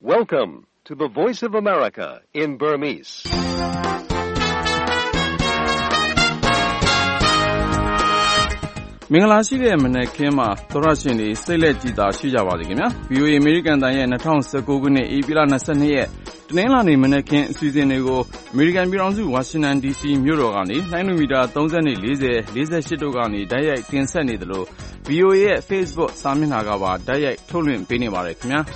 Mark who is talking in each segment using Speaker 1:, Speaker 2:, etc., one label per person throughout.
Speaker 1: Welcome to the Voice of America in Burmese.
Speaker 2: ။မင်္ဂလာရှိတဲ့မနက်ခင်းမှာသောရရှင်တွေစိတ်လက်ကြည်သာရှိကြပါစေခင်ဗျာ။ VOA အမေရိကန်တန်ရဲ့2019ခုနှစ်ဧပြီလ22ရက်တနင်္လာနေ့မနက်ခင်းအစီအစဉ်တွေကိုအမေရိကန်ပြည်ထောင်စုဝါရှင်တန် DC မြို့တော်ကနေလိုင်းနိုမီတာ30နဲ့40 48တို့ကနေတိုက်ရိုက်တင်ဆက်နေသလို VOA ရဲ့ Facebook စာမျက်နှာကပါတိုက်ရိုက်ထုတ်လွှင့်ပေးနေပါတယ်ခင်ဗျာ။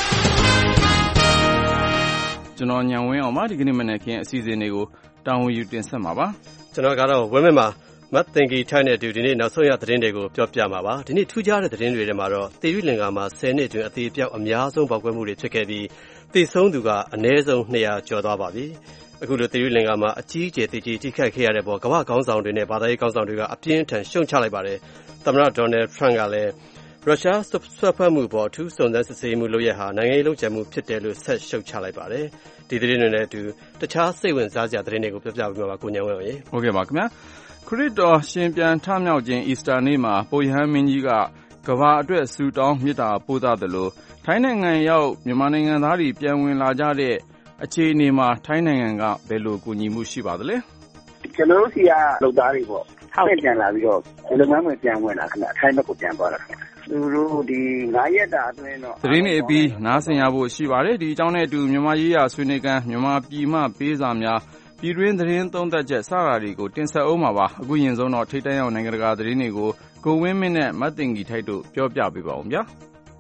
Speaker 2: ကျွန်တော်ညံဝင်းအောင်ပါဒီကနေ့မနက်ခင်းအစီအစဉ်တွေကိုတာဝန်ယူတင်ဆက်မှာပါ
Speaker 3: ။ကျွန်တော်ကတော့ဝင်းမင်းပါမတ်တင်ကီထိုင်းနဲ့အတူဒီနေ့နောက်ဆုံးရသတင်းတွေကိုပြောပြမှာပါဒီနေ့ထူးခြားတဲ့သတင်းတွေထဲမှာတော့သေရီလင်္ကာမှာ10နှစ်အတွင်းအသေးအပြောက်အများဆုံးပေါက်ကွဲမှုတွေဖြစ်ခဲ့ပြီးသေဆုံးသူကအနည်းဆုံး200ကျော်သွားပါပြီအခုလိုသေရီလင်္ကာမှာအကြီးအကျယ်တိခိုက်ခဲ့ရတဲ့ပေါ်ကမ္ဘာခေါင်းဆောင်တွေနဲ့ဘာသာရေးခေါင်းဆောင်တွေကအပြင်းထန်ရှုံချလိုက်ပါတယ်သမ္မတဒေါ်နယ်ထရန့်ကလည်းရုရှားဆွတ်ဖက်မှုပေါ်အထူးစုံစမ်းစစ်ဆေးမှုလုပ်ရဟာနိုင်ငံရေးလုပ်ကြံမှုဖြစ်တယ်လို့ဆက်ရှုတ်ချလိုက်ပါတယ်ဒီသတင်းတွေနဲ့အတူတခြားစိတ်ဝင်စားစရာသတင်းတွေကိုပြောပြပေးမှာပါကိုညံဝင်းအောင်ရေ
Speaker 2: ဟုတ်ကဲ့ပါခင်ဗျာခရစ်တော်ရှင်ပြန်ထမြောက်ခြင်းအီစတာနေ့မှာပုပ်ရဟန်းမင်းကြီးကကမ္ဘာအတွက်ဆုတောင်းမေတ္တာပို့သသလိုထိုင်းနိုင်ငံရောက်မြန်မာနိုင်ငံသားတွေပြန်ဝင်လာကြတဲ့အခြေအနေမှာထိုင်းနိုင်ငံကဘယ်လိုကူညီမှုရှိပါသလဲ
Speaker 4: ကျွန်တော်တို့စီကလုပ်သားတွေပေါ့ဟုတ်ပြန်လာပြီးတော့လုပ်ငန်းတွေပြန်ဝင်လာခင်ဗျထိုင်းဘက်ကိုပြန်သွားတာခင်ဗျသူတို့ဒီ9ရက်တာအတွင်းတော့
Speaker 2: သတင်းတွေပြီးနားဆင်ရဖို့ရှိပါတယ်ဒီအကြောင်းနဲ့အတူမြန်မာရေးရာဆွေးနွေးခန်းမြန်မာပြည်မှပေးစာများပြည်တွင်းသတင်းသုံးသပ်ချက်စတာတွေကိုတင်ဆက်အောင်ပါအခုရင်ဆုံးတော့ထိပ်တန်းရောက်နိုင်ငံတကာသတင်းတွေကိုကိုဝင်းမင်းနဲ့မတ်တင်ကြီးထိုက်တို့ပြောပြပေးပါဦးဗျာ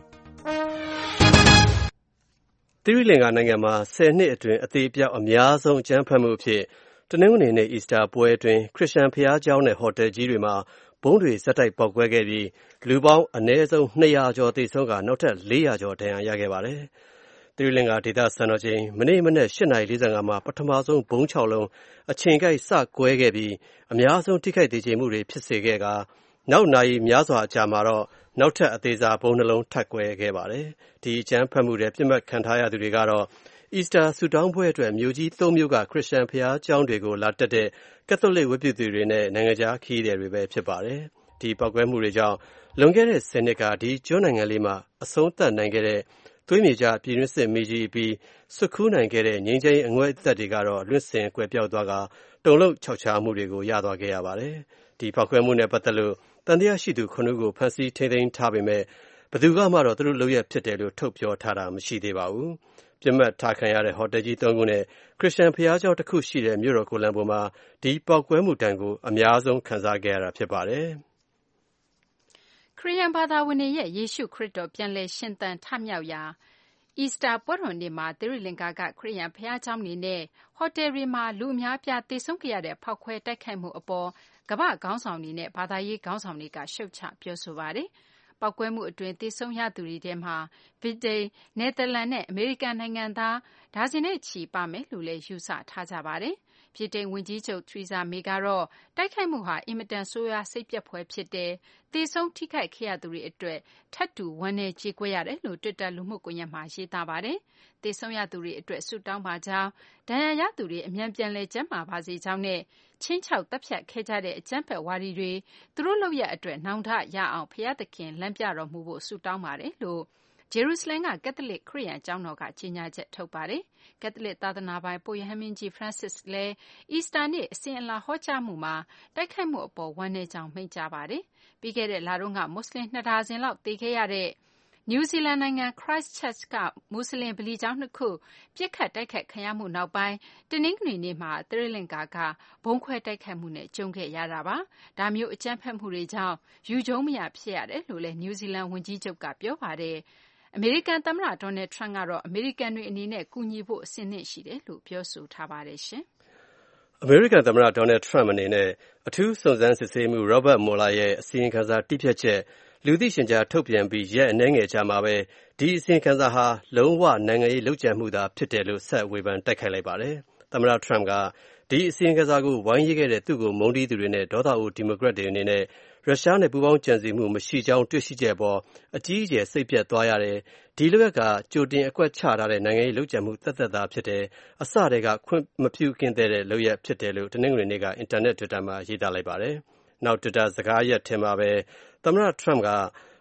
Speaker 3: သီရိလင်္ကာနိုင်ငံမှာ10နှစ်အတွင်းအသေးအပြောက်အများဆုံးအကြမ်းဖက်မှုအဖြစ်တနင်္ဂနွေနေ့အီစတာပွဲအတွင်းခရစ်ယာန်ဘုရားကျောင်းနဲ့ဟိုတယ်ကြီးတွေမှာဘုံတွေဆက်တိုက်ပေါက်ကွဲခဲ့ပြီးလူပေါင်းအနည်းဆုံး200ကျော်သေဆုံးကနောက်ထပ်400ကျော်ဒဏ်ရာရခဲ့ပါတယ်သီရိလင်္ကာဒေသစံတော်ချိန်မနေ့မနက် 8:45 မှာပထမဆုံးဘုံ6လုံးအချိန်ကိုက်စကွဲခဲ့ပြီးအများဆုံးထိခိုက်ဒေကျေမှုတွေဖြစ်စေခဲ့ကာနောက်နာရီများစွာအကြာမှာတော့နောက်ထပ်အသေးစားဘုံနှလုံးထပ်ကွဲခဲ့ပါတယ်ဒီအကြမ်းဖက်မှုတွေပြစ်မှတ်ခံထားရသူတွေကတော့အီစတာဆူတောင်းပွဲအတွက်မြို့ကြီး3မြို့ကခရစ်ယာန်ဘုရားကျောင်းတွေကိုလာတက်တဲ့ကက်သလစ်ဝတ်ပြုသူတွေနဲ့နိုင်ငံခြားခရီးသည်တွေပဲဖြစ်ပါတယ်ဒီပောက်ကွဲမှုတွေကြောင့်လွန်ခဲ့တဲ့10နှစ်ကဒီကျွန်းနိုင်ငံလေးမှာအဆုံးသတ်နိုင်ခဲ့တဲ့သွေးမြေကျပြည်တွင်းစစ်မီးကြီးပြီးဆွတ်ခူးနိုင်ခဲ့တဲ့ငြိမ်းချမ်းရေးအငွေ့အသက်တွေကတော့လွင့်စင်ကွယ်ပြောက်သွားကတုန်လှုပ်ခြောက်ခြားမှုတွေကိုရသွားခဲ့ရပါတယ်ဒီပောက်ကွဲမှုနဲ့ပတ်သက်လို့တန်တရားရှိသူ9ဦးကိုဖမ်းဆီးထိန်းသိမ်းထားပေမဲ့ဘယ်သူကမှတော့သူတို့လုပ်ရဖြစ်တယ်လို့ထုတ်ပြောထားတာမရှိသေးပါဘူးပြစ်မှတ်ထားခံရတဲ့ဟိုတယ်ကြီး3ခုနဲ့ခရစ်ယာန်ဘုရားကျောင်းတစ်ခုရှိတဲ့မြို့တော်ကိုလံဘိုမှာဒီပောက်ကွဲမှုတန်ကိုအများဆုံးခံစားခဲ့ရတာဖြစ်ပါတယ်
Speaker 5: ခရစ်ယာန်ဘာသာဝင်တွေရဲ့ယေရှုခရစ်တော်ပြန်လည်ရှင်သန်ထမြောက်ရာအီစတာပွဲတော်နေ့မှာသီရိလင်္ကာကခရစ်ယာန်ဘုရားကျောင်းတွေနဲ့ဟိုတယ်တွေမှာလူအများပြားသေဆုံးခဲ့ရတဲ့ဖောက်ခွဲတိုက်ခိုက်မှုအပေါ်ကမ္ဘာခေါင်းဆောင်တွေနဲ့ဘာသာရေးခေါင်းဆောင်တွေကရှုတ်ချပြောဆိုပါတယ်ပောက်ကွဲမှုအတွင်းသေဆုံးရသူတွေထဲမှာဗြိတိန်နယ်သာလန်နဲ့အမေရိကန်နိုင်ငံသားဒါဇင်နဲ့ချီပါမယ်လို့လည်းယူဆထားကြပါတယ်ဗြိတိန်ဝန်ကြီးချုပ်ထရီဇာမေကတော့တိုက်ခိုက်မှုဟာအင်မတန်ဆိုးရွားစိတ်ပျက်ဖွယ်ဖြစ်တယ်သေဆုံးထိခိုက်ခဲ့ရသူတွေအတွက်ထပ်တူဝမ်းနည်းကြေကွဲရတယ်လို့ Twitter လူမှုကွန်ရက်မှာရေးသားပါတယ်သေဆုံးရသူတွေအတွက်ဆုတောင်းပါကြောင်းဒဏ်ရာရသူတွေအမြန်ပြန်လည်ကျန်းမာပါစေကြောင်းနဲ့ချင်းချောက်တပ်ဖြတ်ခဲ့ကြတဲ့အကြမ်းဖက်ဝါဒီတွေသူတို့လုပ်ရအတွက်နောင်တရအောင်ဘုရားသခင်လမ်းပြတော်မူဖို့ဆုတောင်းပါတယ်လို့ဂျေရုဆလင်ကကက်သလစ်ခရစ်ယာန်ကျောင်းတော်ကကြေညာချက်ထုတ်ပါတယ်ကက်သလစ်သာသနာပိုင်ပုပ်ရဟန်းမင်းကြီးဖရန့်စစ်လည်းအီစတာနေ့အစဉ်အလာဟောကြားမှုမှာတိုက်ခိုက်မှုအပေါ်ဝမ်းနည်းကြောင်းမိန့်ကြားပါတယ်ပြီးခဲ့တဲ့လတုန်းကမွတ်စလင်2ဒါဇင်လောက်သေခဲ့ရတဲ့နယူးဇီလန်နိုင်ငံ Christchurch ကမွတ်စလင်ဗလီကျောင်း2ခုပြစ်ခတ်တိုက်ခိုက်ခံရမှုနောက်ပိုင်းတနင်္ဂနွေနေ့မှာသီရိလင်္ကာကဘုံခွဲတိုက်ခိုက်မှုနဲ့ကြုံခဲ့ရတာပါဒါမျိုးအကြမ်းဖက်မှုတွေကြောင့်ယူကျုံမရဖြစ်ရတယ်လို့လည်းနယူးဇီလန်ဝန်ကြီးချုပ်ကပြောပါတယ်အမေရိကန်သမ္မတဒေါ်နယ်ထရန့်ကတော့အမေရိကန်တွေအနေနဲ့ကူညီဖို့အဆင်သင့်ရှိတယ်လို့ပြောဆိုထားပါတယ်ရှင်
Speaker 3: အမေရိကန်သမ္မတဒေါ်နယ်ထရန့်အနေနဲ့အထူးစုံစမ်းစစ်ဆေးမှု Robert Mueller ရဲ့အစီရင်ခံစာတိကျချက်လူသိရှင်ကြားထုတ်ပြန်ပြီးရက်အနည်းငယ်ကြာမှာပဲဒီအစီရင်ခံစာဟာလုံးဝနိုင်ငံရေးလုပ်ကြံမှုသာဖြစ်တယ်လို့ဆက်ဝေဖန်တိုက်ခိုက်လိုက်ပါတယ်သမ္မတထရန့်ကဒီအစီရင်ခံစာကိုဝိုင်းရေးခဲ့တဲ့သူ့ကိုမုန်းတီးသူတွေနဲ့ဒေါသအိုဒီမိုကရက်တွေအနေနဲ့ရုရှားနဲ့ပူးပေါင်းကြံစည်မှုမရှိကြောင်းတွေ့ရှိချက်ပေါ်အကြီးအကျယ်စိတ်ပျက်သွားရတယ်ဒီလိုက်ကကြိုတင်အကွက်ချထားတဲ့နိုင်ငံရေးလုပ်ကြံမှုသက်သက်သာဖြစ်တယ်အစတည်းကခွင့်မပြုခင်တဲ့လုပ်ရဖြစ်တယ်လို့တနင်္ဂနွေနေ့ကအင်တာနက် Twitter မှာရေးသားလိုက်ပါတယ်နောက် Twitter စကားရက်ထဲမှာပဲသမ္မတထရန့်က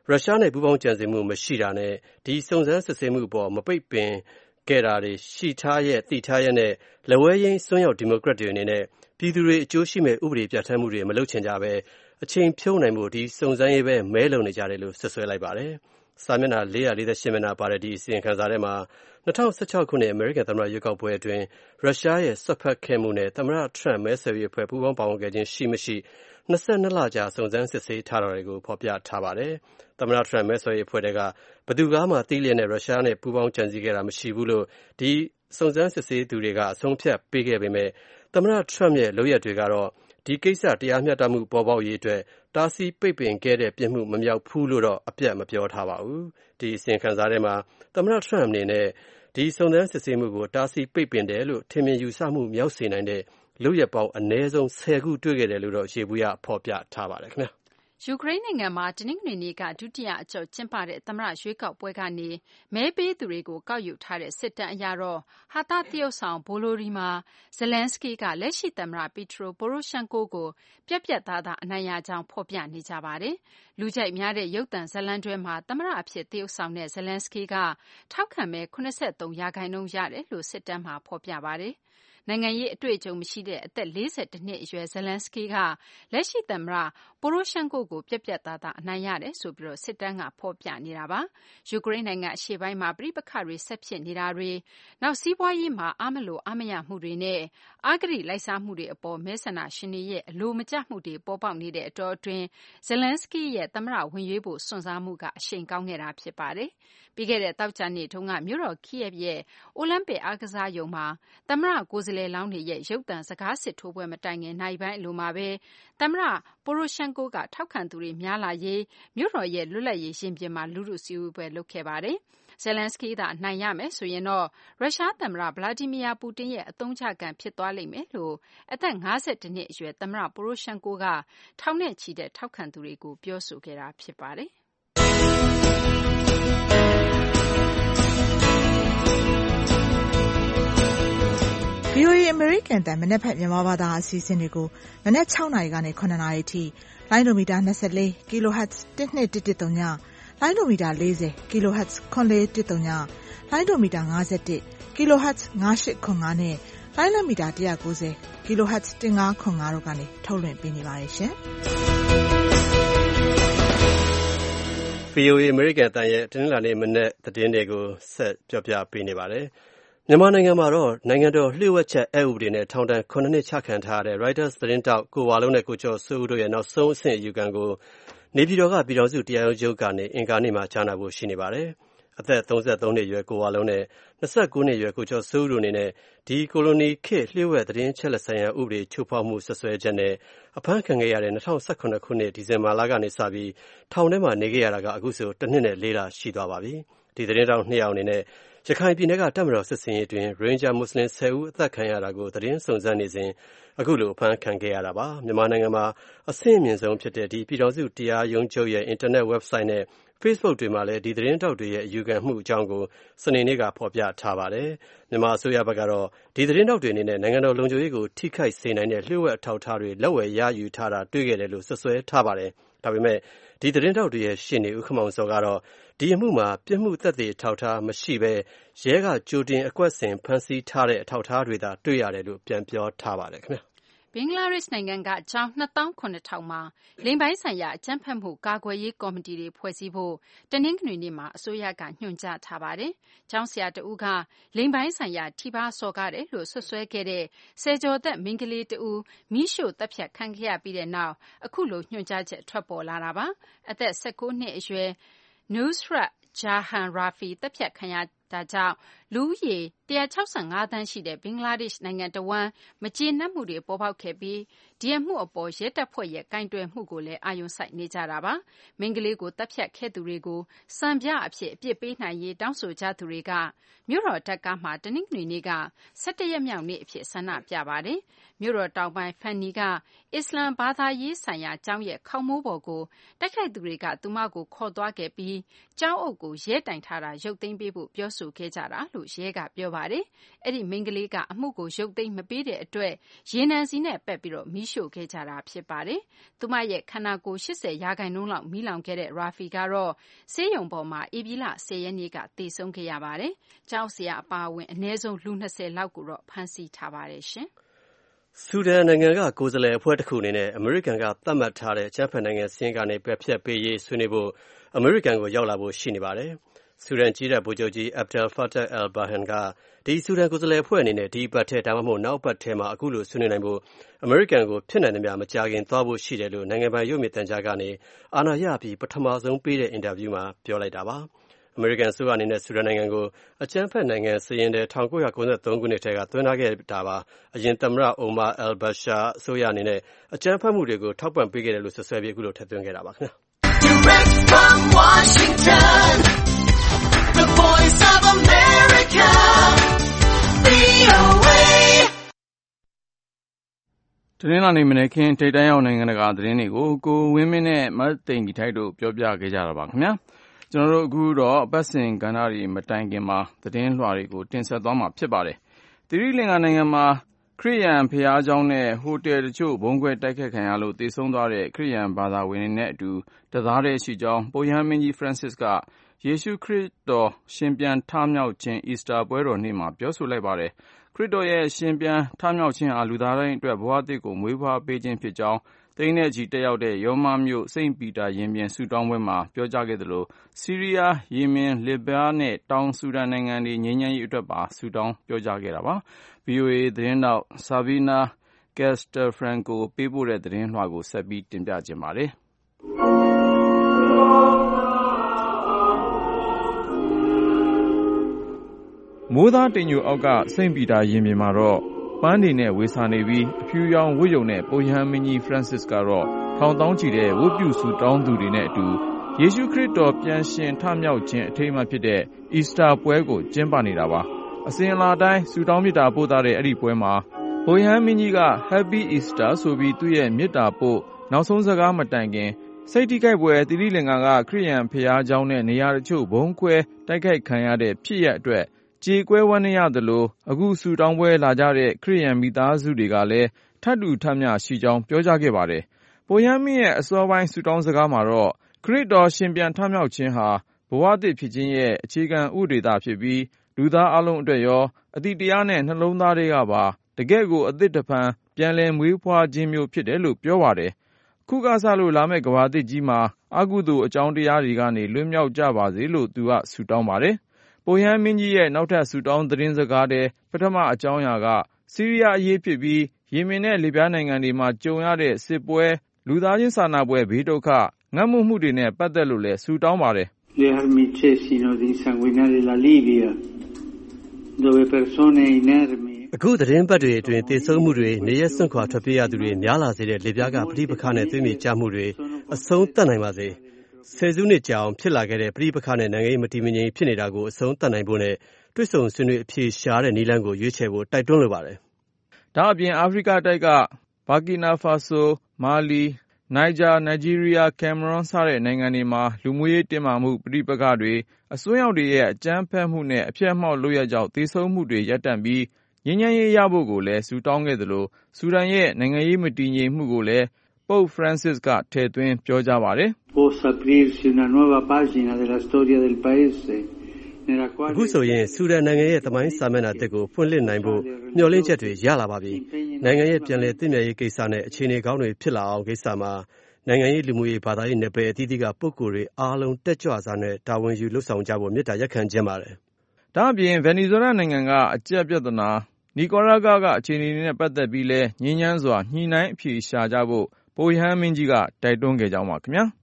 Speaker 3: ရုရှားနဲ့ပူးပေါင်းကြံစည်မှုမရှိတာနဲ့ဒီစုံစမ်းစစ်ဆေးမှုအပေါ်မပိတ်ပင်ခဲ့တာတွေရှိထားရဲ့သိထားရဲ့နဲ့လက်ဝဲရင်းစွန်းရောက်ဒီမိုကရက်တွေအနေနဲ့ပြည်သူတွေအကျိုးရှိမဲ့ဥပဒေပြဋ္ဌာန်းမှုတွေမလုပ်ချင်ကြပဲအချိန်ဖြုန်းနိုင်မှုဒီစုံစမ်းရေးပဲမဲလုံနေကြတယ်လို့ဆွဆွဲလိုက်ပါတယ်။စာမျက်နှာ448မျက်နှာပါတဲ့ဒီအစီရင်ခံစာထဲမှာ2016ခုနှစ်အမေရိကန်သမ္မတရွေးကောက်ပွဲအတွင်းရုရှားရဲ့ဆွတ်ဖက်ခဲ့မှုနဲ့သမ္မတထရမ့်မဲဆွယ်ရေးအဖွဲ့ပူးပေါင်းပါဝင်ခဲ့ခြင်းရှိမရှိ22လကြာစုံစမ်းစစ်ဆေးထားတာတွေကိုဖော်ပြထားပါတယ်။သမ္မတထရမ့်မဲဆွယ်ရေးအဖွဲ့ကဘယ်သူမှသိလျက်နဲ့ရုရှားနဲ့ပူးပေါင်းကြံစည်ခဲ့တာမရှိဘူးလို့ဒီစုံစမ်းစစ်ဆေးသူတွေကအဆုံးဖြတ်ပေးခဲ့ပေမဲ့သမ္မတထရမ့်ရဲ့လုပ်ရက်တွေကတော့ဒီကိစ္စတရားမျှတမှုပေါ်ပေါက်ရေးအတွက်တားဆီးပိတ်ပင်ခဲ့တဲ့ပြစ်မှုမမြောက်ဘူးလို့တော့အပြတ်မပြောထားပါဘူး။ဒီအစီရင်ခံစာထဲမှာသမ္မတထရမ့်အနေနဲ့ဒီစုံစမ်းစစ်ဆေးမှုကိုတားဆီးပိတ်ပင်တယ်လို့ထင်မြင်ယူဆမှုမြောက်စေနိုင်တဲ့လုပ်ရက်ပေါင်းအနည်းဆုံး10ခုတွေ့ခဲ့တယ်လို့တော့ရေဘူးရဖော်ပြထားပါတယ်ခင်ဗျာ။
Speaker 5: ယူကရိန်းနိုင်ငံမှာတနင်္ဂနွေနေ့ကဒုတိယအကျော့ကျင်းပတဲ့သမ္မတရွေးကောက်ပွဲကနေမဲပေးသူတွေကိုကောက်ယူထားတဲ့စစ်တမ်းအရတော့ဟာသသရုပ်ဆောင်ဗိုလိုဒီမာဇလန်းစကီးကလက်ရှိသမ္မတပီထရိုပိုရိုရှန်ကိုကိုပြတ်ပြတ်သားသားအနိုင်ရကြောင်းဖော်ပြနေကြပါတယ်။လူကြိုက်များတဲ့ရုပ်သံဇာတ်လမ်းတွဲမှာသမ္မတအဖြစ်သရုပ်ဆောင်တဲ့ဇလန်းစကီးကထောက်ခံမဲ83%ရတယ်လို့စစ်တမ်းမှာဖော်ပြပါတယ်။နိုင်ငံရေးအတွေ့အကြုံမရှိတဲ့အသက်42နှစ်အရွယ်ဇလန်းစကီးကလက်ရှိသမ္မတပိုရိုရှန်ကိုကိုပြတ်ပြတ်သားသားအနိုင်ရတယ်ဆိုပြီးစစ်တမ်းကဖော်ပြနေတာပါ။ယူကရိန်းနိုင်ငံအရှေ့ပိုင်းမှာပဋိပက္ခတွေဆက်ဖြစ်နေတာတွေနောက်စီးပွားရေးမှာအားမလိုအားမရမှုတွေနဲ့အဂတိလိုက်စားမှုတွေအပေါ်မဲဆန္ဒရှင်တွေရဲ့အလိုမကျမှုတွေပေါ်ပေါက်နေတဲ့အတောအတွင်းဇလန်းစကီးရဲ့သမ္မတဝင်ရွေးဖို့စွန့်စားမှုကအရှိန်ကောင်းနေတာဖြစ်ပါတယ်။ပြီးခဲ့တဲ့သောကြာနေ့တုန်းကမြို့တော်ကိယက်ရဲ့အိုလံပစ်အားကစားရုံမှာသမ္မတကိုယ်စားလှယ်လောင်းတွေရဲ့ရုပ်သံစကားစစ်ထိုးပွဲမတိုင်ခင်နိုင်ပိုင်းအလိုမှာပဲသမ္မတပိုရိုရှန်ကိုကထောက်ခံသူတွေများလာရေးမြို့တော်ရဲ့လွတ်လပ်ရေးရင်ပြင်မှာလူထုစည်းဝေးပွဲလုပ်ခဲ့ပါတယ်။ဇလန်စကီးသာအနိုင်ရမယ်ဆိုရင်တော့ရုရှားသမ္မတဗလာဒီမီယာပူတင်ရဲ့အသုံးချခံဖြစ်သွားလိမ့်မယ်လို့အသက်52နှစ်အရွယ်သမ္မတပိုရိုရှန်ကိုကထောင်နဲ့ချီတဲ့ထောက်ခံသူတွေကိုပြောဆိုခဲ့တာဖြစ်ပါတယ်။
Speaker 6: VOA အမေရိကန်တန်မနက်ဖက်မြန်မာဘာသာအစီအစဉ်တွေကိုမနက်6နာရီကနေ9နာရီထိလိုင်းဒိုမီတာ24 kHz 1213ညလိုင်းဒိုမီတာ40 kHz 9413ညလိုင်းဒိုမီတာ51 kHz 9805နဲ့လိုင်းလမီတာ190 kHz 1505တို့ကနေထုတ်လွှင့်ပေးနေပါတယ်ရှင်။
Speaker 3: VOA အမေရိကန်တန်ရဲ့တနင်္လာနေ့မနက်သတင်းတွေကိုဆက်ပြောပြပေးနေပါတယ်။မြန်မာနိုင်ငံမှာတော့နိုင်ငံတော်လျှို့ဝှက်ချက်အက်ဥပဒေနဲ့ထောင်ဒဏ်9နှစ်ချခံထားရတဲ့ Reuters သတင်းတောက်ကိုဝါလုံးနဲ့ကိုကျော်စိုးဦးတို့ရဲ့နောက်ဆုံးအဆင့်အယူခံကိုနေပြည်တော်ကပြည်ထောင်စုတရားရုံးချုပ်ကနေအင်္ဂါနေ့မှာကြားနာဖို့ရှိနေပါတယ်။အသက်33နှစ်အရွယ်ကိုဝါလုံးနဲ့29နှစ်အရွယ်ကိုကျော်စိုးဦးတို့အနေနဲ့ဒီကိုလိုနီခေတ်လျှို့ဝှက်သတင်းချက်လက်ဆိုင်ရာဥပဒေချိုးဖောက်မှုဆွဆွဲချက်နဲ့အဖမ်းခံခဲ့ရတဲ့2018ခုနှစ်ဒီဇင်ဘာလကနေစပြီးထောင်ထဲမှာနေခဲ့ရတာကအခုဆို1နှစ်နဲ့4လရှိသွားပါပြီ။ဒီသတင်းတောက်2ယောက်အနေနဲ့ရခိုင်ပြည်နယ်ကတပ်မတော်စစ်စင်ရေးတွင်ရိုဟင်ဂျာမွတ်စလင်10ဦးအသက်ခံရတာကိုသတင်းစုံစမ်းနေစဉ်အခုလိုအဖမ်းခံခဲ့ရတာပါမြန်မာနိုင်ငံမှာအဆင့်အမြင့်ဆုံးဖြစ်တဲ့ဒီပြည်တော်စုတရားရုံးချုပ်ရဲ့အင်တာနက် website နဲ့ Facebook တွေမှာလည်းဒီသတင်းတောက်တွေရဲ့အယူခံမှုအကြောင်းကိုစနေနေ့ကဖော်ပြထားပါတယ်မြန်မာအစိုးရဘက်ကတော့ဒီသတင်းတောက်တွေအနေနဲ့နိုင်ငံတော်လုံခြုံရေးကိုထိခိုက်စေနိုင်တဲ့လျှို့ဝှက်အထောက်အထားတွေလက်ဝယ်ရယူထားတာတွေ့ခဲ့တယ်လို့ဆွဆွဲထားပါတယ်ဒါပေမဲ့ဒီသတင်းတောက်တွေရဲ့ရှင်းနေဦးခမောင်စောကတော့ဒီအမှုမှာပြစ်မှုသက်သေအထောက်အထားမရှိဘဲရဲကကြိုတင်အကွက်ဆင်ဖမ်းဆီးထားတဲ့အထောက်အထားတွေသာတွေ့ရတယ်လို့ပြန်ပြောထားပါတယ်ခင်ဗျာ
Speaker 5: ဘင်္ဂလားဒေ့ရှ်နိုင်ငံကကျောင်း27000မှာလိင်ပိုင်းဆိုင်ရာအကြမ်းဖက်မှုကာကွယ်ရေးကော်မတီတွေဖွဲ့စည်းဖို့တနင်္ဂနွေနေ့မှာအစိုးရကညွှန်ကြားထားပါတယ်။ကျောင်းဆရာတဦးကလိင်ပိုင်းဆိုင်ရာထိပါစော်ကားတယ်လို့ဆွဆွဲခဲ့တဲ့ဆယ်ကျော်သက်မိန်းကလေးတဦးမိရှို့တပ်ဖြတ်ခံခဲ့ရပြီးတဲ့နောက်အခုလိုညွှန်ကြားချက်ထွက်ပေါ်လာတာပါ။အသက်19နှစ်အရွယ်Nusrat Jahan Rafi တပ်ဖြတ်ခံရတာကြောင့်လူဦးရေ165သန်းရှိတဲ့ဘင်္ဂလားဒေ့ရှ်နိုင်ငံတဝန်းမကျေနပ်မှုတွေပေါ်ပေါက်ခဲ့ပြီးဒီအမှုအပေါ်ရဲတပ်ဖွဲ့ရဲ့ကိုင်တွယ်မှုကိုလည်းအာရုံစိုက်နေကြတာပါ။မိန်းကလေးကိုတပ်ဖြတ်ခဲ့သူတွေကိုစံပြအဖြစ်အပြစ်ပေးနိုင်ရေးတောင်းဆိုကြသူတွေကမြို့တော်ဒက္ကားမှာတနင်္ဂနွေနေ့က17ရက်မြောက်နေ့အဖြစ်ဆန္ဒပြပါတယ်။မြို့တော်တောင်ပိုင်းဖန်နီကအစ္စလမ်ဘာသာရေးဆိုင်ရာကျောင်းရဲ့ခေါင်းမိုးပေါ်ကိုတိုက်ခိုက်သူတွေကသူမကိုခေါ်သွားခဲ့ပြီးကျောင်းအုပ်ကိုရဲတိုင်ထားတာရုပ်သိမ်းပေးဖို့ပြောဆိုခဲ့ကြတာလို့ရဲကပြောပါတယ်။အဲ့ဒီမိန်းကလေးကအမှုကိုရုပ်သိမ်းမပေးတဲ့အတွက်ရေနံစီနဲ့ပက်ပြီးမီးရှို့ခဲ့ကြတာဖြစ်ပါတယ်။သူမရဲ့ခန္ဓာကိုယ်80%လောက်မီးလောင်ခဲ့တဲ့ Rafi ကတော့ဆေးရုံပေါ်မှာဧပြီလ10 ရက်နေ့ကသေဆုံးခဲ့ရပါတယ်။ကျောင်းဆရာအပါအဝင်အနည်းဆုံးလူ20လောက်ကိုတော့ဖမ်းဆီးထားပါတယ်ရှင်
Speaker 3: ။ဆူဒန်နိုင်ငံကကိုယ်စားလှယ်အဖွဲ့တစ်ခုအနေနဲ့အမေရိကန်ကသတ်မှတ်ထားတဲ့အကြမ်းဖက်နိုင်ငံစာရင်းကနေပယ်ဖျက်ပေးရေးဆွေးနွေးဖို့အမေရိကန်ကိုရောက်လာဖို့ရှိနေပါတယ်။ဆူဒန်ကြီးတပ်ဗိုလ်ချုပ်ကြီး Abdel Fattah al-Burhan ကဒီဆူဒန်ကိုယ်စားလှယ်အဖွဲ့အနေနဲ့ဒီပတ်ထဲဒါမှမဟုတ်နောက်ပတ်ထဲမှာအခုလိုဆွေးနွေးနိုင်ဖို့အမေရိကန်ကိုဖြစ်နိုင်သမျှမကြာခင်သွားဖို့ရှိတယ်လို့နိုင်ငံပိုင်ရုပ်မြင်သံကြားကနေအာဏာရပြီးပထမဆုံးပေးတဲ့အင်တာဗျူးမှာပြောလိုက်တာပါ။အမေရိကန်အစိုးရအနေနဲ့ဆူဒန်နိုင်ငံကိုအကြမ်းဖက်နိုင်ငံစာရင်းထဲ1993ခုနှစ်ထဲကသွင်းထားခဲ့တာပါ။အရင်သမ္မတ Omar al-Bashir အစိုးရအနေနဲ့အကြမ်းဖက်မှုတွေကိုထောက်ပံ့ပေးခဲ့တယ်လို့ဆွဆွဲပြီးအခုလိုထည့်သွင်းခဲ့တာပါခင်ဗျာ။ Direct from Washington, the voice of America, VOA
Speaker 2: တနင်္လာနေ့မနေ့ကထိပ်တန်းရောက်နိုင်ငံတကာသတင်းတွေကိုကိုဝင်းမင်းနဲ့မသိင်္ဂီထိုက်တို့ပြောပြခဲ့ကြတာပါခင်ဗျာကျွန်တော်တို့အခုတော့အပတ်စဉ်ကဏ္ဍတွေမတိုင်ခင်မှာသတင်းလွှာတွေကိုတင်ဆက်သွားမှာဖြစ်ပါတယ်သီရိလင်္ကာနိုင်ငံမှာခရစ်ယာန်ဘုရားကျောင်းနဲ့ဟိုတယ်တချို့ဘုံခွဲတိုက်ခိုက်ခံရလို့သေဆုံးသွားတဲ့ခရစ်ယာန်ဘာသာဝင်တွေနဲ့အတူတသားတည်းရှိကြောင်းပုပ်ရဟန်းမင်းကြီး Francis ကယေရှုခရစ်တော်ရှင်ပြန်ထမြောက်ခြင်းအီစတာပွဲတော်နေ့မှာပြောဆိုလိုက်ပါတယ်ခရစ်တော်ရဲ့ရှင်ပြန်ထမြောက်ခြင်းဟာလူသားတိုင်းအတွက်ဘဝသစ်ကိုမွေးဖွားပေးခြင်းဖြစ်ကြောင်းသိန်းနဲ့ချီတက်ရောက်တဲ့ရောမမြို့စိန့်ပီတာရင်ပြင်ဆုတောင်းပွဲမှာပြောကြားခဲ့သလိုဆီးရီးယား၊ယီမင်၊လစ်ဗျားနဲ့တောင်ဆူဒန်နိုင်ငံတွေငြိမ်းချမ်းရေးအတွက်ပါဆုတောင်းပြောကြားခဲ့တာပါ။ VOA သတင်းထောက် Savannah Castelfranco ပေးပို့တဲ့သတင်းလွှာကိုဆက်ပြီးတင်ပြခြင်းပါတယ်။မိုးသားတိမ်ညိုအောက်ကစိန့်ပီတာရင်ပြင်မှာတော့ပန်းတွေနဲ့ဝေဆာနေပြီးအဖြူရောင်ဝတ်ရုံနဲ့ပုပ်ရဟန်းမင်းကြီး Francis ကတော့ထောင်သောင်းချီတဲ့ဝတ်ပြုဆုတောင်းသူတွေနဲ့အတူယေရှုခရစ်တော်ပြန်ရှင်ထမြောက်ခြင်းအထိမ်းအမှတ်ဖြစ်တဲ့အီစတာပွဲကိုကျင်းပနေတာပါအစဉ်အလာတိုင်းဆုတောင်းမေတ္တာပို့သတဲ့အဲ့ဒီပွဲမှာပုပ်ရဟန်းမင်းကြီးက Happy Easter ဆိုပြီးသူ့ရဲ့မေတ္တာပို့နောက်ဆုံးစကားမတိုင်ခင်စိတ်ထိခိုက်ပွဲသီရိလင်္ကာကခရစ်ယာန်ဘုရားကျောင်းနဲ့နေရာတချို့ဘုံခွဲတိုက်ခိုက်ခံရတဲ့ဖြစ်ရပ်အတွက်ကြေကွဲဝမ်းနည်းရသလိုအခုဆုတောင်းပွဲလာကြတဲ့ခရစ်ယာန်မိသားစုတွေကလည်းထပ်တူထပ်မျှရှိကြောင်းပြောကြားခဲ့ပါတယ်။ပုပ်ရဟန်းမင်းရဲ့အစောပိုင်းဆုတောင်းစကားမှာတော့ခရစ်တော်ရှင်ပြန်ထမြောက်ခြင်းဟာဘဝသစ်ဖြစ်ခြင်းရဲ့အခြေခံဥဒေသဖြစ်ပြီးလူသားအလုံးအတွက်ရောအတိတရားနဲ့နှလုံးသားတွေကပါတကယ့်ကိုအသစ်တဖန်ပြန်လည်မွေးဖွားခြင်းမျိုးဖြစ်တယ်လို့ပြောပါတယ်။ခုကစလို့လာမယ့်ကမ္ဘာသစ်ကြီးမှာအကုသိုလ်အကြောင်းတရားတွေကနေလွတ်မြောက်ကြပါစေလို့သူကဆုတောင်းပါတယ်။ပုပ်ရဟန်းမင်းကြီးရဲ့နောက်ထပ်ဆုတောင်းသတင်းစကားတဲ့ပထမအကြောင်းအရာကဆီးရီးယားအရေးဖြစ်ပြီးယီမင်နဲ့လစ်ဗျားနိုင်ငံတွေမှာကြုံရတဲ့စစ်ပွဲလူသားချင်းစာနာပွဲဘေးဒုက္ခငတ်မွတ်မှုတွေနဲ့ပတ်သက်လို့လည်းဆုတောင်းပါတယ်
Speaker 7: ။ Le armi cessino di insanguinare la Libia dove persone inermi
Speaker 3: အခုသတင်းပတ်တွေအတွင်းသေဆုံးမှုတွေနေရက်စွန့်ခွာထွက်ပြေးရသူတွေများလာစေတဲ့လစ်ဗျားကပဋိပက္ခနဲ့သွေးမြေကျမှုတွေအဆုံးသတ်နိုင်ပါစေ။ဆယ်စုနှစ်ကြာအောင်ဖြစ်လာခဲ့တဲ့ပဋိပက္ခနဲ့နိုင်ငံရေးမတည်မငြိမ်ဖြစ်နေတာကိုအဆုံးသတ်နိုင်ဖို့နဲ့တွေ့ဆုံဆွေးနွေးအဖြေရှာတဲ့နည်းလမ်းကိုရွေးချယ်ဖို့တိုက်တွန်းလိုပါတယ်
Speaker 2: ။ဒါအပြင်အာဖရိကတိုက်ကဘာကီနာဖာဆို၊မာလီ၊နိုင်ဂျာ၊နိုင်ဂျီးရီးယား၊ကင်မရွန်စတဲ့နိုင်ငံတွေမှာလူမှုရေးတင်းမာမှုပဋိပက္ခတွေအစွန်းရောက်တွေရဲ့အကြမ်းဖက်မှုနဲ့အဖျက်အမှောင့်လုပ်ရပ်ကြောင့်သေဆုံးမှုတွေရပ်တန့်ပြီးငြိမ်းချမ်းရေးရဖို့ကိုလည်းဆုတောင်းခဲ့သလိုဆူဒန်ရဲ့နိုင်ငံရေးမတည်ငြိမ်မှုကိုလည်းပုပ် Francis ကထည့်သွင်းပြောကြားပါတယ်။
Speaker 7: Possa aprirsi una nuova pagina della storia del paese
Speaker 3: အခုဆိုရင်ဆူဒန်နိုင်ငံရဲ့သမိုင်းစာမျက်နှာတစ်ကိုဖွင့်လှစ်နိုင်ဖို့မျှော်လင့်ချက်တွေရလာပါပြီ။နိုင်ငံရဲ့ပြန်လည်သင့်မြတ်ရေးကိစ္စနဲ့အခြေအနေကောင်းတွေဖြစ်လာအောင်ကိစ္စမှာနိုင်ငံရေးလူမှုရေးဘာသာရေးနယ်ပယ်အသီးသီးကပုဂ္ဂိုလ်တွေအားလုံးတက်ကြွစွာနဲ့တာဝန်ယူလှုပ်ဆောင်ကြဖို့မေတ္တာရပ်ခံခြင်းပါတယ်
Speaker 2: ။ဒါအပြင်ဗင်နီဇွဲလားနိုင်ငံကအကျပ်ပြဿနာနီကာရာဂါကအခြေအနေတွေနဲ့ပတ်သက်ပြီးလဲငြိမ်းချမ်းစွာညှိနှိုင်းအဖြေရှာကြဖို့ပုပ်ရဟန်းမင်းကြီးကတိုက်တွန်းခဲ့ကြောင်းပါခင်ဗျာ။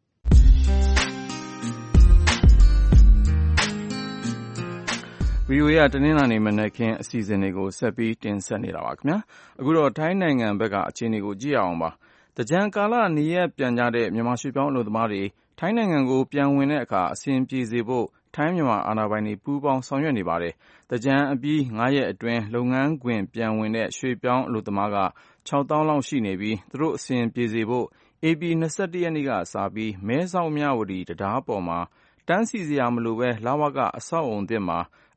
Speaker 2: VOA ကတနင်္လာနေ့မနက်ခင်းအစီအစဉ်တွေကိုဆက်ပြီးတင်ဆက်နေတာပါခင်ဗျာအခုတော့ထိုင်းနိုင်ငံဘက်ကအခြေအနေကိုကြည့်အောင်ပါတကြံကာလနေရက်ပြန်ကြတဲ့မြန်မာရွှေပြောင်းအလုပ်သမားတွေထိုင်းနိုင်ငံကိုပြန်ဝင်တဲ့အခါအဆင်ပြေစေဖို့ထိုင်းမြန်မာအာဏာပိုင်တွေပူးပေါင်းဆောင်ရွက်နေပါတယ်တကြံအပြီး9ရက်အတွင်းလုပ်ငန်းခွင်ပြန်ဝင်တဲ့ရွှေပြောင်းအလုပ်သမားက6000လောက်ရှိနေပြီးသူတို့အဆင်ပြေစေဖို့ AP 21ရက်နေ့ကစပြီးမဲဆောက်မြဝတီတံတားပေါ်မှာတန်းစီစရာမလိုပဲလဝကအဆောက်အုံသစ်မှာ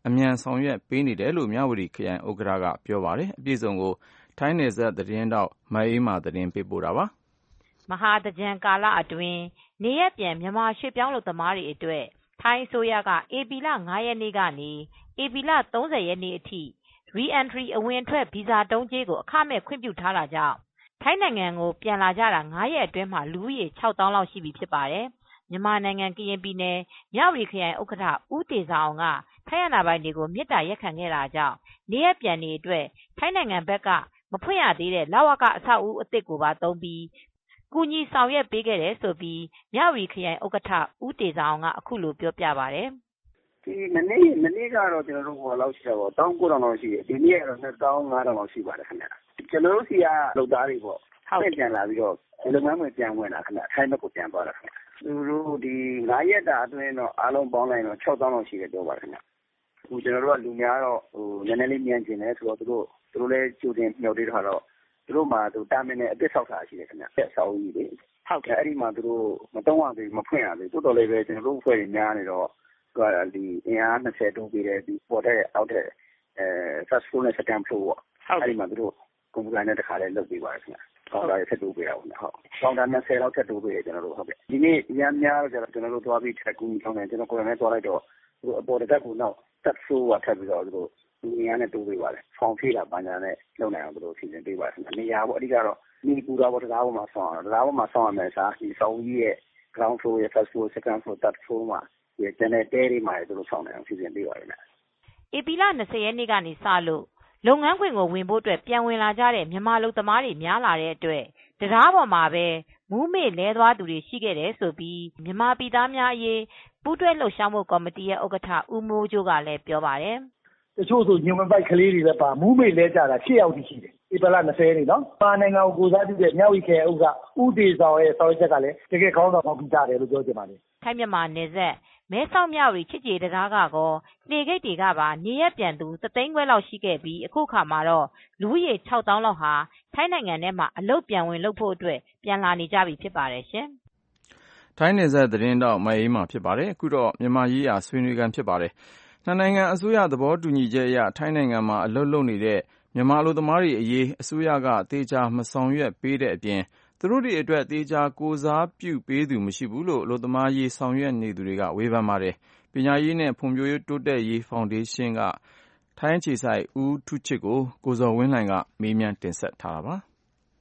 Speaker 2: အမြန်ဆောင်ရွက်ပေးနေတယ်လို့မြဝတီခရိုင်ဥက္ကဋ္ဌကပြောပါတယ်။အပြည့်အစုံကိုထိုင်းနယ်စပ်သတင်းတောက်မအေးမာသတင်းပေးပို့တာပါ
Speaker 8: ။မဟာသကြံကာလအတွင်းနေရပြန်မြန်မာရွှေ့ပြောင်းလုပ်သမားတွေအတွက်ထိုင်းအစိုးရကဧပြီလ 5 ရက်နေ့ကနေဧပြီလ 30 ရက်နေ့အထိ Re-entry အဝင်ထွက်ဗီဇာတုံးကြေးကိုအခမဲ့ခွင့်ပြုထားတာကြောင့်ထိုင်းနိုင်ငံကိုပြန်လာကြတာ 5 ရက်အတွင်းမှာလူဦးရေ 6,000 လောက်ရှိပြီဖြစ်ပါတယ်။မြန်မာနိုင်ငံကရင်ပြည်နယ်မြဝတီခရိုင်ဥက္ကဋ္ဌဦးတေဇာအောင်ကထိုင်းအာဏာပိုင်တွေကိုမေတ္တာရပ်ခံခဲ့တာကြောင့်နေရပြန်တွေအတွက်ထိုင်းနိုင်ငံဘက်ကမဖွင့်ရသေးတဲ့လဝကအဆောက်အဦအသစ်ကိုပါသုံးပြီးကူညီဆောင်ရွက်ပေးခဲ့တယ်လို့မြဝတီခရိုင်ဥက္ကဋ္ဌဦးတေဇာအောင်ကအခုလိုပြောပြပါတယ်
Speaker 4: ။ဒီမနေ့ကတော့ကျွန်တော်တို့ဟိုလောက်ရှိတာပေါ့19,000လောက်ရှိတယ်ဒီနေ့ကတော့25,000လောက်ရှိပါတယ်ခင်ဗျ။ကျွန်တော်တို့စီကလုပ်သားတွေပေါ့ပြန်လာပြီးတော့လုပ်ငန်းဝင်ပြန်ဝင်လာခင်ဗျထိုင်းဘက်ကိုပြန်သွားတာခင်ဗျ။သူတို့ဒီ9ရက်တာအတွင်းတော့အားလုံးပေါင်းလိုက်တော့6,000လောက်ရှိတယ်ပြောပါတယ်ခင်ဗျ။အခုကျွန်တော်တို့ကလူများတော့နည်းနည်းလေးမြန်ကျင်တယ်ဆိုတော့သူတို့လည်းကြိုတင်မျှော်လင့်ထားတော့သူတို့မှာတာမင်နဲ့အသစ်ဆောက်တာရှိတယ်ခင်ဗျ။အဆောက်အဦကြီးလေဟုတ်ကဲ့အဲ့ဒီမှာသူတို့မတုံးရသေးမဖွင့်ရသေးတိုးတော်လေးပဲကျွန်တော်တို့အဖွဲ့တွေများနေတော့ဒီအင်အား20တိုးပေးတယ်ဒီပေါ်တဲ့အောက်တဲ့first floor နဲ့ second floor ပေါ့အဲ့ဒီမှာသူတို့ကွန်ပျူတာနဲ့တခါလေးလုပ်ပေးပါတယ်ခင်ဗျကောင်တာဆက်တိုးပေးတာပေါ့ဟုတ်ကောင်တာ20လောက်ထပ်တိုးပေးတယ်ကျွန်တော်တို့ဟုတ်ကဲ့ဒီနေ့အများများတော့ကျွန်တော်တို့သွားပြီးထပ်ကူညီဆောင်တယ်ကျွန်တော်ကိုယ်တိုင်လည်းသွားလိုက်တော့သူအပေါ်တက်ကူနောက် third floor ကထပ်ပြီးတော့သူတို့ဒီအင်အားနဲ့တိုးပေးပါတယ်ဖောင်ဖြည့်တာပညာနဲ့လုပ်နိုင်အောင်သူတို့စီစဉ်ပေးပါတယ်ခင်ဗျနေရာပေါ့အဓိကတော့ဒီပူတာပေါ်တရားပေါ်မှာဆောင်းအောင်တရားပေါ်မှာဆောင်းရမယ်စားဒီဆောင်းကြီးရဲ့ ground floor ရဲ့ first floor second floor third floor မှာဒီကျန်တဲ့တဲတွေမှာသူတို့ဆောင်းနိုင်အောင်စီစဉ်ပေးပါတယ်ခင်ဗျ
Speaker 8: ဧပြီလ 20 ရက်နေ့ကနေစလို့လုပ်ငန်းခွင်ကိုဝင်ဖို့အတွက်ပြန်ဝင်လာကြတဲ့မြန်မာလုပ်သမားတွေများလာတဲ့အတွက်တရားပေါ်မှာပဲမူးမေ့လဲသွားသူတွေရှိခဲ့တယ်ဆိုပြီးမြန်မာပြည်သားများအရေးပူးတွဲလှုပ်ရှားမှုကော်မတီရဲ့ဥက္ကဋ္ဌဦးမိုးကျိုးကလည်းပြောပါတယ်
Speaker 9: တချို့ဆိုညွန်မပိုက်ကလေးတွေပဲပါမူးမေ့လဲကြတာ6 ယောက်ရှိတယ်ဧပြီလ 20 ရက်နေ့နော်ပါနိုင်ငံကိုကိုစားပြုတဲ့မြဝတီခရိုင်ဥက္ကဋ္ဌဦးတေဇာရဲ့ဆောင်ရွက်ချက်ကလည်းတကယ်ကောင်းတော့ပြီးသားတယ်လို့ပြောချင်ပါတယ်
Speaker 8: ထိုင်းမြန်မာနယ်စပ်မဲဆောက်မြဝတီချစ်ကြည်တရားကကောလှေဂိတ်တွေကပါနေရပြန်သူ3 သိန်းခွဲလောက်ရှိခဲ့ပြီးအခုခါမှာတော့လူဦးရေ 6,000 လောက်ဟာထိုင်းနိုင်ငံထဲမှာအလုပ်ပြန်ဝင်လုပ်ဖို့အတွက်ပြန်လာနေကြပြီဖြစ်ပါတယ်ရှင်
Speaker 2: ။ထိုင်းနယ်စပ်သတင်းတောက်မအေးမာဖြစ်ပါတယ်။အခုတော့မြန်မာရေးရာဆွေးနွေးခန်းဖြစ်ပါတယ်။နှစ်နိုင်ငံအစိုးရသဘောတူညီချက်အရထိုင်းနိုင်ငံမှာအလုပ်လုပ်နေတဲ့မြန်မာအလုပ်သမားတွေအရေးအစိုးရကတေချာမဆောင်ရွက်ပေးတဲ့အပြင်သူတို့တွေအတွက်တေချာကိုစားပြုပေးသူမရှိဘူးလို့အလုပ်သမားရေးဆောင်ရွက်နေသူတွေကဝေဖန်ပါတယ်။ပညာရေးနဲ့ဖွံ့ဖြိုးတိုးတက်ရေးဖောင်ဒေးရှင်းကထိုင်းအခြေစိုက်ဦးထုချစ်ကိုကိုဇော်ဝင်းလှိုင်ကမေးမြန်းတင်ဆက်ထားတာပါ။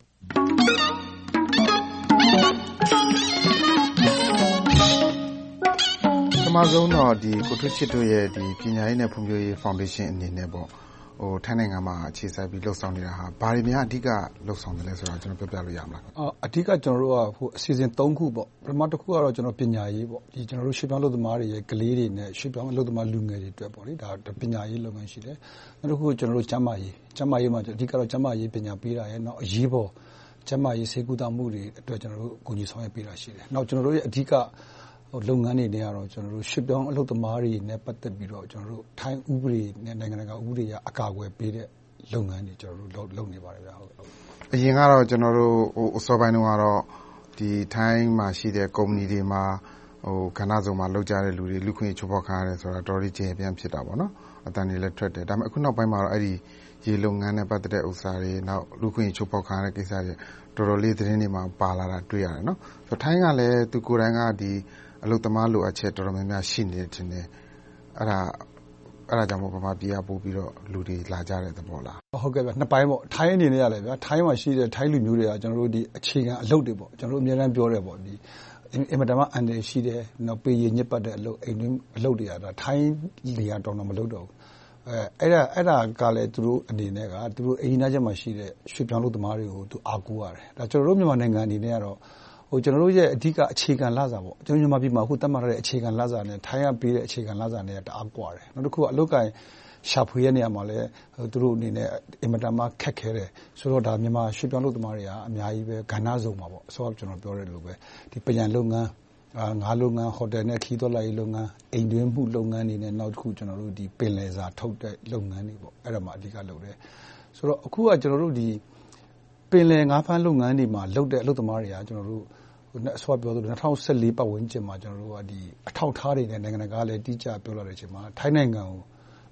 Speaker 10: ပထမဆုံးတော့ဒီကိုထုချစ်တို့ရဲ့ဒီပညာရေးနဲ့ဖွံ့ဖြိုးရေးဖောင်ဒေးရှင်းအနေနဲ့ပေါ့ထိုင်းနိုင်ငံမှာအခြေစိုက်ပြီးလှုပ်ဆောင်နေတာဟာဘာတွေများအဓိကလှုပ်ဆောင်တယ်လဲဆိုတာကျွန်တော်ပြောပြလို့ရမလား
Speaker 11: အဓိကကျွန်တော်တို့ကအစီအစဉ်3ခုပေါ့ပထမတစ်ခုကတော့ကျွန်တော်ပညာရေးပေါ့ဒီကျွန်တော်တို့ရွှေ့ပြောင်းလုပ်သမားတွေရဲ့ကလေးတွေနဲ့ရွှေ့ပြောင်းလုပ်သမားလူငယ်တွေအတွက်ပေါ့လေဒါပညာရေးလုပ်ငန်းရှိတယ်နောက်တစ်ခုကကျွန်တော်တို့ကျန်းမာရေးမှာအဓိကတော့ကျန်းမာရေးပညာပေးတာရဲ့နောက်အရေးပေါ်ကျန်းမာရေးဆေးကုသမှုတွေအတွက်ကျွန်တော်တို့အကူအညီဆောင်ရွက်ပေးတာရှိတယ်နောက်ကျွန်တော်တို့ရဲ့အဓိကလုပ်ငန်းတွေနဲ့ကတော့ကျွန်တော်တို့ရွှေ့ပြောင်းအလုပ်သမားတွေနဲ့ပတ်သက်ပြီးတော့ကျွန်တော်တို့ထိုင်းဥပဒေနဲ့နိုင်ငံတကာဥပဒေအကာအကွယ်ပေးတဲ့လုပ်ငန်းတွေကျွန်တော်တို့လုပ်နေပါတယ်ဗျာဟုတ်
Speaker 10: အရင်ကတော့ကျွန်တော်တို့အစောပိုင်းတုန်းကတော့ဒီထိုင်းမှာရှိတဲ့ကုမ္ပဏီတွေမှာကဏ္ဍစုံမှာလုပ်ကြတဲ့လူတွေလူခွင့်ချိုးဖောက်ခံရတယ်ဆိုတာတော်တော်ကြီးပြန်ဖြစ်တာပေါ့နော်အတန်တွေလည်းထွက်တယ်ဒါပေမဲ့အခုနောက်ပိုင်းမှာတော့အဲ့ဒီရေလုပ်ငန်းနဲ့ပတ်သက်တဲ့ဥစ္စာတွေနောက်လူခွင့်ချိုးဖောက်ခံရတဲ့ကိစ္စတွေတော်တော်လေးသတင်းတွေမှာပါလာတာတွေ့ရတယ်နော်ဆိုထိုင်းကလည်းသူကိုယ်တိုင်ကဒီအလုပ်သမားလိုအပ်ချက်တော်တော်များများရှိနေတယ်ထင်တယ်အဲ့ဒါကြောင့်မို့ဗမာပြည်ကပို့ပြီးတော့လူတွေလာကြတဲ့သဘောလား
Speaker 11: ဟုတ်ကဲ့ဗျနှစ်ပိုင်းပေါ့ထိုင်းအနေနဲ့ရတယ်ဗျာထိုင်းမှာရှိတဲ့ထိုင်းလူမျိုးတွေကကျွန်တော်တို့ဒီအခြေခံအလုပ်တွေပေါ့ကျွန်တော်တို့အများအားပြောတယ်ပေါ့ဒီအင်မတန်မှအန်တယ်ရှိတယ်နောက်ပေရညစ်ပတ်တဲ့အလုပ်အိမ်တွင်းအလုပ်တွေကဒါထိုင်းနေရာတောင်တော့မလုပ်တော့ဘူးအဲ့ဒါကလည်းသူတို့အနေနဲ့ကသူတို့အိမ်နားချက်မှာရှိတဲ့ရွှေပြောင်းလုပ်သမားတွေကိုသူအားကိုးရတယ်ဒါကျွန်တော်တို့မြန်မာနိုင်ငံအနေနဲ့ကတော့ကျွန်တော်တို့ရဲ့အဓိကအခြေခံလစာပေါ့ကျွန်တော်မြန်မာပြည်မှာအခုတတ်မှတ်ထားတဲ့အခြေခံလစာနဲ့ထိုင်းကပေးတဲ့အခြေခံလစာနဲ့တအားကွာတယ်နောက်တစ်ခုကအလုပ်ကိုင်ရှာဖွေရနေရမှာလဲသူတို့အနေနဲ့အင်မတန်မှခက်ခဲတယ်ဆိုတော့ဒါမြန်မာရွှေပြောင်းလုပ်သမားတွေကအများကြီးပဲကဏ္ဍစုံမှာပေါ့အစောကကျွန်တော်ပြောတဲ့လိုပဲဒီပညာလုပ်ငန်းငါးလုပ်ငန်းဟိုတယ်နဲ့ခီးသွက်လိုက်လုပ်ငန်းအိမ်တွင်းမှုလုပ်ငန်းတွေနဲ့နောက်တစ်ခုကျွန်တော်တို့ဒီပင်လယ်စာထုတ်တဲ့လုပ်ငန်းတွေပေါ့အဲ့ဒါမှအဓိကလုပ်တယ်ဆိုတော့အခုကကျွန်တော်တို့ဒီပင်လယ်ငါးဖမ်းလုပ်ငန်းတွေမှာလုပ်တဲ့အလုပ်သမားတွေကကျွန်တော်တို့အစောပြောသလို2014ပတ်ဝန်းကျင်မှာကျွန်တော်တို့ကဒီအထောက်ထားတွေနဲ့နိုင်ငံတကာလည်းတိကျပြောလာတဲ့အချိန်မှာထိုင်းနိုင်ငံကို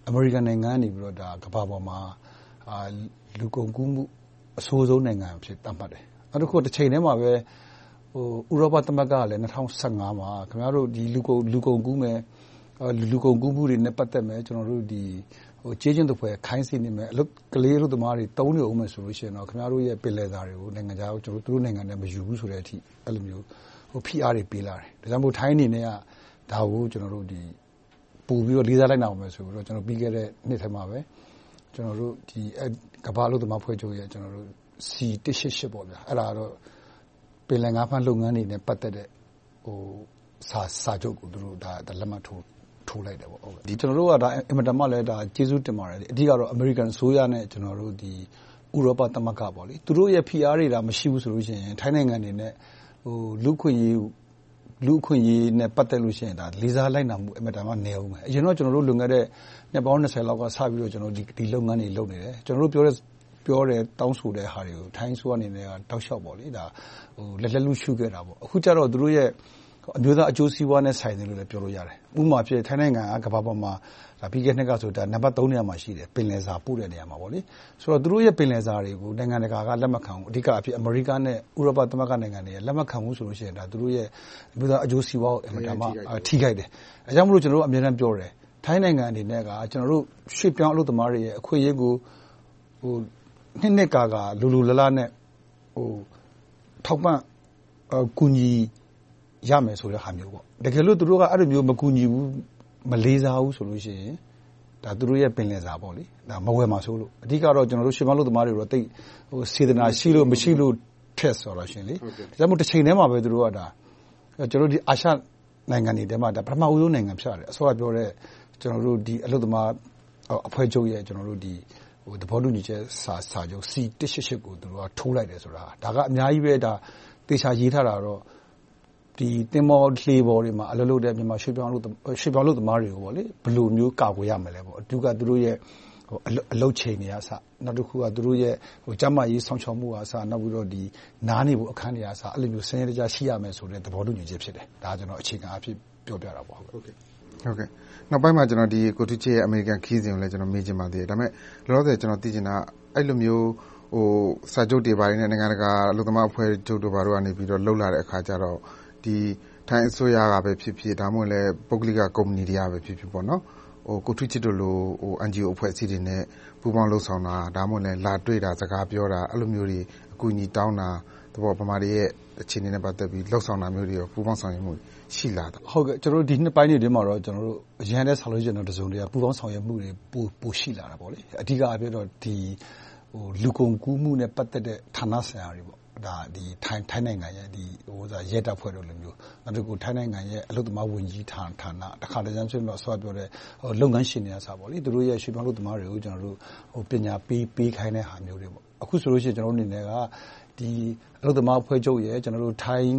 Speaker 11: အမေရိကန်နိုင်ငံကနေပြီးတော့ဒါကမ္ဘာပေါ်မှာလူကုန်ကူးမှုအဆိုးဆုံးနိုင်ငံဖြစ်သတ်မှတ်တယ်။နောက်တစ်ခုတစ်ချိန်တည်းမှာပဲဥရောပသမဂ္ဂကလည်း2015မှာခင်ဗျားတို့ဒီလူကုန်ကူးမယ်လူကုန်ကူးမှုတွေနဲ့ပတ်သက်မယ်ကျွန်တော်တို့ဒီကျေးကျွန်သူဖွဲ့ခိုင်းစီနေမယ်အလုပ်ကလေးတို့သမားတွေတုံးနေအောင်မယ်ဆိုလို့ရှိရင်တော့ခင်ဗျားတို့ရဲ့ပင်လယ်စာတွေကိုနိုင်ငံခြားကိုကျွန်တော်တို့နိုင်ငံနဲ့မယူဘူးဆိုတဲ့အထိအဲ့လိုမျိုးဖိအားတွေပေးလာတယ်ဒါကြောင့်မို့ထိုင်းအနေနဲ့ကဒါကိုကျွန်တော်တို့ဒီပို့ပြီးတော့လေးစားလိုက်နိုင်အောင်မယ်ဆိုပြီးတော့ကျွန်တော်ပြီးခဲ့တဲ့နှစ်ထဲမှာပဲကျွန်တော်တို့ဒီကမ္ဘာအလုပ်သမားဖွဲ့ချုပ်ရဲ့ကျွန်တော်တို့ C188 ပေါ့ဗျာအဲ့ဒါတော့ပင်လယ်ငါးဖမ်းလုပ်ငန်းတွေနဲ့ပတ်သက်တဲ့စာချုပ်ကိုသူတို့ဒါလက်မှတ်ထိုးလိုက်တယ်ပေါ့ဟုတ်ဒီကျွန်တော်တို့ကဒါအင်မတန်မှလည်းဒါကျေးဇူးတင်ပါတယ်အဓိကတော့ American ဆိုရနဲ့ကျွန်တော်တို့ဒီဥရောပသမဂ္ဂပေါ့လေသူတို့ရဲ့ PR တွေဒါမရှိဘူးဆိုလို့ရှိရင်ထိုင်းနိုင်ငံနေနဲ့လူခွင့်ရေးနဲ့ပတ်သက်လို့ရှိရင်ဒါလေးစားလိုက်နာမှုအင်မတန်မှနည်းအောင်ပဲအရင်တော့ကျွန်တော်တို့လွန်ခဲ့တဲ့နှစ်ပေါင်း20လောက်ကစပြီးတော့ကျွန်တော်ဒီလုပ်ငန်းတွေလုပ်နေတယ်ကျွန်တော်တို့ပြောတယ်တောင်းဆိုတဲ့ဟာတွေကိုထိုင်းဆိုအနေနဲ့ကတောက်လျှောက်ပေါ့လေဒါလက်လူရှုခဲ့တာပေါ့အခုကျတော့သူတို့ရဲ့အမျိုးသားအကျိုးစီးပွားနဲ့ဆိုင်တယ်လို့လည်းပြောလို့ရတယ်ဥပမာဖြစ်ထိုင်းနိုင်ငံကကမ္ဘာပေါ်မှာဒါပြီးခဲ့တဲ့နှစ်ကဆိုဒါနံပါတ်3နေရာမှာရှိတယ်ပင်လယ်စာပို့တဲ့နေရာမှာပေါ့လေဆိုတော့သူတို့ရဲ့ပင်လယ်စာတွေကိုနိုင်ငံတကာကလက်မခံဘူးအဓိကအဖြစ်အမေရိကနဲ့ဥရောပသမဂ္ဂနိုင်ငံတွေကလက်မခံဘူးဆိုလို့ရှိရင်ဒါသူတို့ရဲ့အမျိုးသားအကျိုးစီးပွားကိုအမှန်တမ်းထိခိုက်တယ်အဲကြောင့်မလို့ကျွန်တော်တို့အများအားပြောတယ်ထိုင်းနိုင်ငံအနေနဲ့ကကျွန်တော်တို့ရွှေ့ပြောင်းအလုပ်သမားတွေရဲ့အခွင့်အရေးကိုနှစ်ကာလူလလနဲ့ထောက်ပံ့ကူညီရမယ်ဆိုတဲ့ဟာမျိုးပေါ့တကယ်လို့သူတို့ကအဲ့လိုမျိုးမကူညီဘူးမလေးစားဘူးဆိုလို့ရှိရင်ဒါသူတို့ရဲ့ပင်လယ်စာပေါ့လေဒါမဝယ်မှာဆိုလို့အဓိကတော့ကျွန်တော်တို့ရွှေ့ပြောင်းလုပ်သမားတွေတော့တိတ်စေတနာရှိလို့မရှိလို့ထက်ဆိုတော့ရှင်လေဒါကြောင့်မို့တစ်ချိန်တည်းမှာပဲသူတို့ကဒါကျွန်တော်တို့ဒီအာရှနိုင်ငံတွေထဲမှာဒါပထမဦးဆုံးနိုင်ငံဖြစ်ရတယ်အစောကပြောတဲ့ကျွန်တော်တို့ဒီအလုပ်သမားအဖွဲ့ချုပ်ရဲ့ကျွန်တော်တို့ဒီသဘောတူညီချက်စာချုပ် C188 ကိုသူတို့ကထိုးလိုက်တယ်ဆိုတာဒါကအများကြီးပဲဒါတေချာရေးထားတာတော့ဒီတင်မောလှေပေါ်တွေမှာအလုပ်လုပ်တဲ့မြန်မာရွှေ့ပြောင်းလုပ်သမားတွေကိုပေါ့လေဘယ်လိုမျိုးကာကွယ်ရမလဲပေါ့အတူကသူတို့ရဲ့အလုပ်ချိန်တွေအစနောက်တစ်ခုကသူတို့ရဲ့ကျန်းမာရေးဆောင်ရှောက်မှုအစနောက်ပြီးတော့ဒီနားနေဖို့အခန်းတွေအစအဲ့လိုမျိုးစနစ်တကျရှိရမယ်ဆိုတဲ့သဘောတူညီချက်ဖြစ်တယ်ဒါကျွန်တော်အခြေခံအဖြစ်ပြောပြတာပေါ့ဟုတ်ကဲ့
Speaker 10: နောက်ပိုင်းမှာကျွန်တော်ဒီကိုတူချေရဲ့အမေရိကန်ခီးစဉ်ကိုလည်းကျွန်တော်မေးချင်ပါသေးတယ်ဒါပေမဲ့လောလောဆယ်ကျွန်တော်သိချင်တာအဲ့လိုမျိုးစာချုပ်တွေပါတယ်နဲ့နိုင်ငံတကာအလုပ်သမားအဖွဲ့ချုပ်တို့ဘာတို့ကနေပြီးတော့လှုပ်လာတဲ့အခါကျတော့ဒီထိုင်းအစိုးရကပဲဖြစ်ဖြစ်ဒါမှမဟုတ်လည်းပုဂ္ဂလိကကုမ္ပဏီတွေကပဲဖြစ်ဖြစ်ပေါ့နော်ကိုထွေးချစ်တို့လိုNGO အဖွဲ့အစည်းတွေနဲ့ပူးပေါင်းလှုပ်ဆောင်တာဒါမှမဟုတ်လည်းလာတွေ့တာစကားပြောတာအဲ့လိုမျိုးတွေအကူအညီတောင်းတာတဘောပမာတွေရဲ့အခြေအနေနဲ့ပတ်သက်ပြီးလှုပ်ဆောင်တာမျိုးတွေရောပူးပေါင်းဆောင်ရွက်မှုရှိလာတာ
Speaker 11: ဟုတ်ကဲ့ကျွန်တော်တို့ဒီနှစ်ပိုင်းတွေမှာတော့ကျွန်တော်တို့အရင်တည်းဆောင်ရွက်ကျွန်တော်တစုံတည်းပူးပေါင်းဆောင်ရွက်မှုတွေပိုရှိလာတာပေါ့လေအဓိကအဖြစ်တော့ဒီလူကုန်ကူးမှုနဲ့ပတ်သက်တဲ့ဌာနဆိုင်ရာတွေပေါ့ဒါဒီထိုင်းနိုင်ငံရဲ့ဒီရဲတပ်ဖွဲ့တို့လိုမျိုးနောက်တစ်ခုထိုင်းနိုင်ငံရဲ့အလုပ်သမားဝန်ကြီးဌာနတခါတည်းကျမ်းဆိုတော့ဆောပြောတဲ့လုပ်ငန်းရှင်တွေကစားပေါ့လေသူတို့ရဲ့ရွှေ့ပြောင်းလုပ်သမားတွေကိုကျွန်တော်တို့ပညာပေးခိုင်းတဲ့ဟာမျိုးတွေပေါ့အခုဆိုလို့ရှိရင်ကျွန်တော်တို့အနေနဲ့ကဒီအလုပ်သမားအဖွဲ့ချုပ်ရဲ့ကျွန်တော်တို့ထိုင်း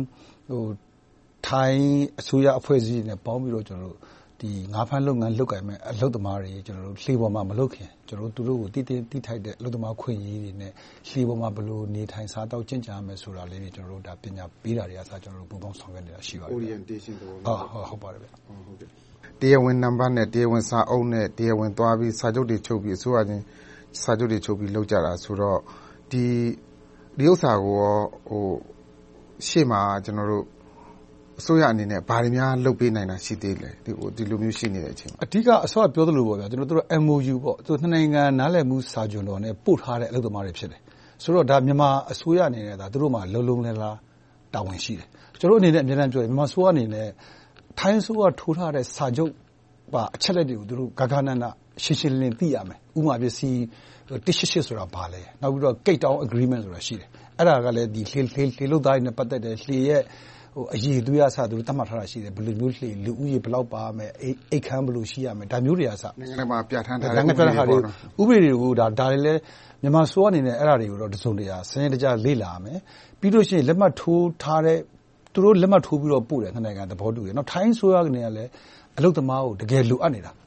Speaker 11: အစိုးရအဖွဲ့အစည်းတွေနဲ့ပေါင်းပြီးတော့ကျွန်တော်တို့ဒီငါးဖမ်းလုပ်ငန်းလုပ်ကိုင်မဲ့အလုပ်သမားတွေကျွန်တော်တို့လှေပေါ်မှာမလုပ်ခင်ကျွန်တော်တို့သူတို့ကိုတိထိုက်တဲ့အလုပ်သမားခွင့်ရေးတွေနဲ့လှေပေါ်မှာဘယ်လိုနေထိုင်စားတောက်ကျင့်ကြံရမယ်ဆိုတာလေးတွေကျွန်တော်တို့ဒါပညာပေးတာတွေအစားကျွန်တော်တို့ပူးပေါင်းဆောင်ရွက်နေတာရှိပါတယ်
Speaker 10: orientation တော့
Speaker 11: ဟုတ်ပါတယ်ဗျ
Speaker 10: ဟုတ်ကဲ့တရားဝင်နံပါတ်နဲ့တရားဝင်စာအုပ်နဲ့တရားဝင်သွားပြီးစာချုပ်တွေချုပ်ပြီးအစိုးရချင်းစာချုပ်တွေချုပ်ပြီးလုပ်ကြတာဆိုတော့ဒီဥစ္စာကိုရှေ့မှာကျွန်တော်တို့အစိုးရအနေနဲ့ဘာတွေများလုပ်ပေးနိုင်တာရှိသေးလဲဒီလိုမျိုးရှိနေတဲ့အချိန်မှာ
Speaker 11: အဓိကအစိုးရပြောသလိုပေါ့ဗျာကျွန်တော်တို့ MOU ပေါ့သူနှစ်နိုင်ငံနားလည်မှုစာချုပ်တော်နဲ့ပို့ထားတဲ့အလုပ်သမားတွေဖြစ်တယ်ဆိုတော့ဒါမြန်မာအစိုးရအနေနဲ့ဒါသူတို့မှလုံးလဲလားတာဝန်ရှိတယ်ကျွန်တော်တို့အနေနဲ့အများအားပြောတယ်မြန်မာအစိုးရအနေနဲ့ထိုင်းအစိုးရထိုးထားတဲ့စာချုပ်ပါအချက်လက်တွေကိုသူတို့ဂဂနနာရှင်းရှင်းလင်းသိရမယ်ဥပမာပြစီ188ဆိုတာဘာလဲနောက်ပြီးတော့ Cape Town Agreement ဆိုတာရှိတယ်အဲ့ဒါကလည်းဒီလှေလုသားတွေနဲ့ပတ်သက်တဲ့လှေရဲ့အရေးသွေးအစားသူတို့တတ်မှတ်ထားတာရှိတယ်ဘယ်လိုမျိုးလှေလူဦးရေဘယ်လောက်ပါမယ်အိတ်ခမ်းဘယ်လိုရှိရမယ်ဒါမျိုးတွေအစား
Speaker 10: နိုင်ငံမှာပြဋ္ဌာန်းထား
Speaker 11: တဲ့နိုင်ငံပြဋ္ဌာန်းထားတဲ့ဥပဒေတွေကိုဒါတွေလည်းမြန်မာစိုးအနေနဲ့အဲ့ဒါတွေကိုတော့တစုံတရာစနစ်တကျလေ့လာမယ်ပြီးလို့ရှိရင်လက်မှတ်ထိုးထားတဲ့သူတို့လက်မှတ်ထိုးပြီးတော့ပို့တယ်နိုင်ငံသဘောတူတယ်နောက်ထိုင်းဆိုရကနေလည်းအလုပ်သမားကိုတကယ်လိုအပ်နေတာ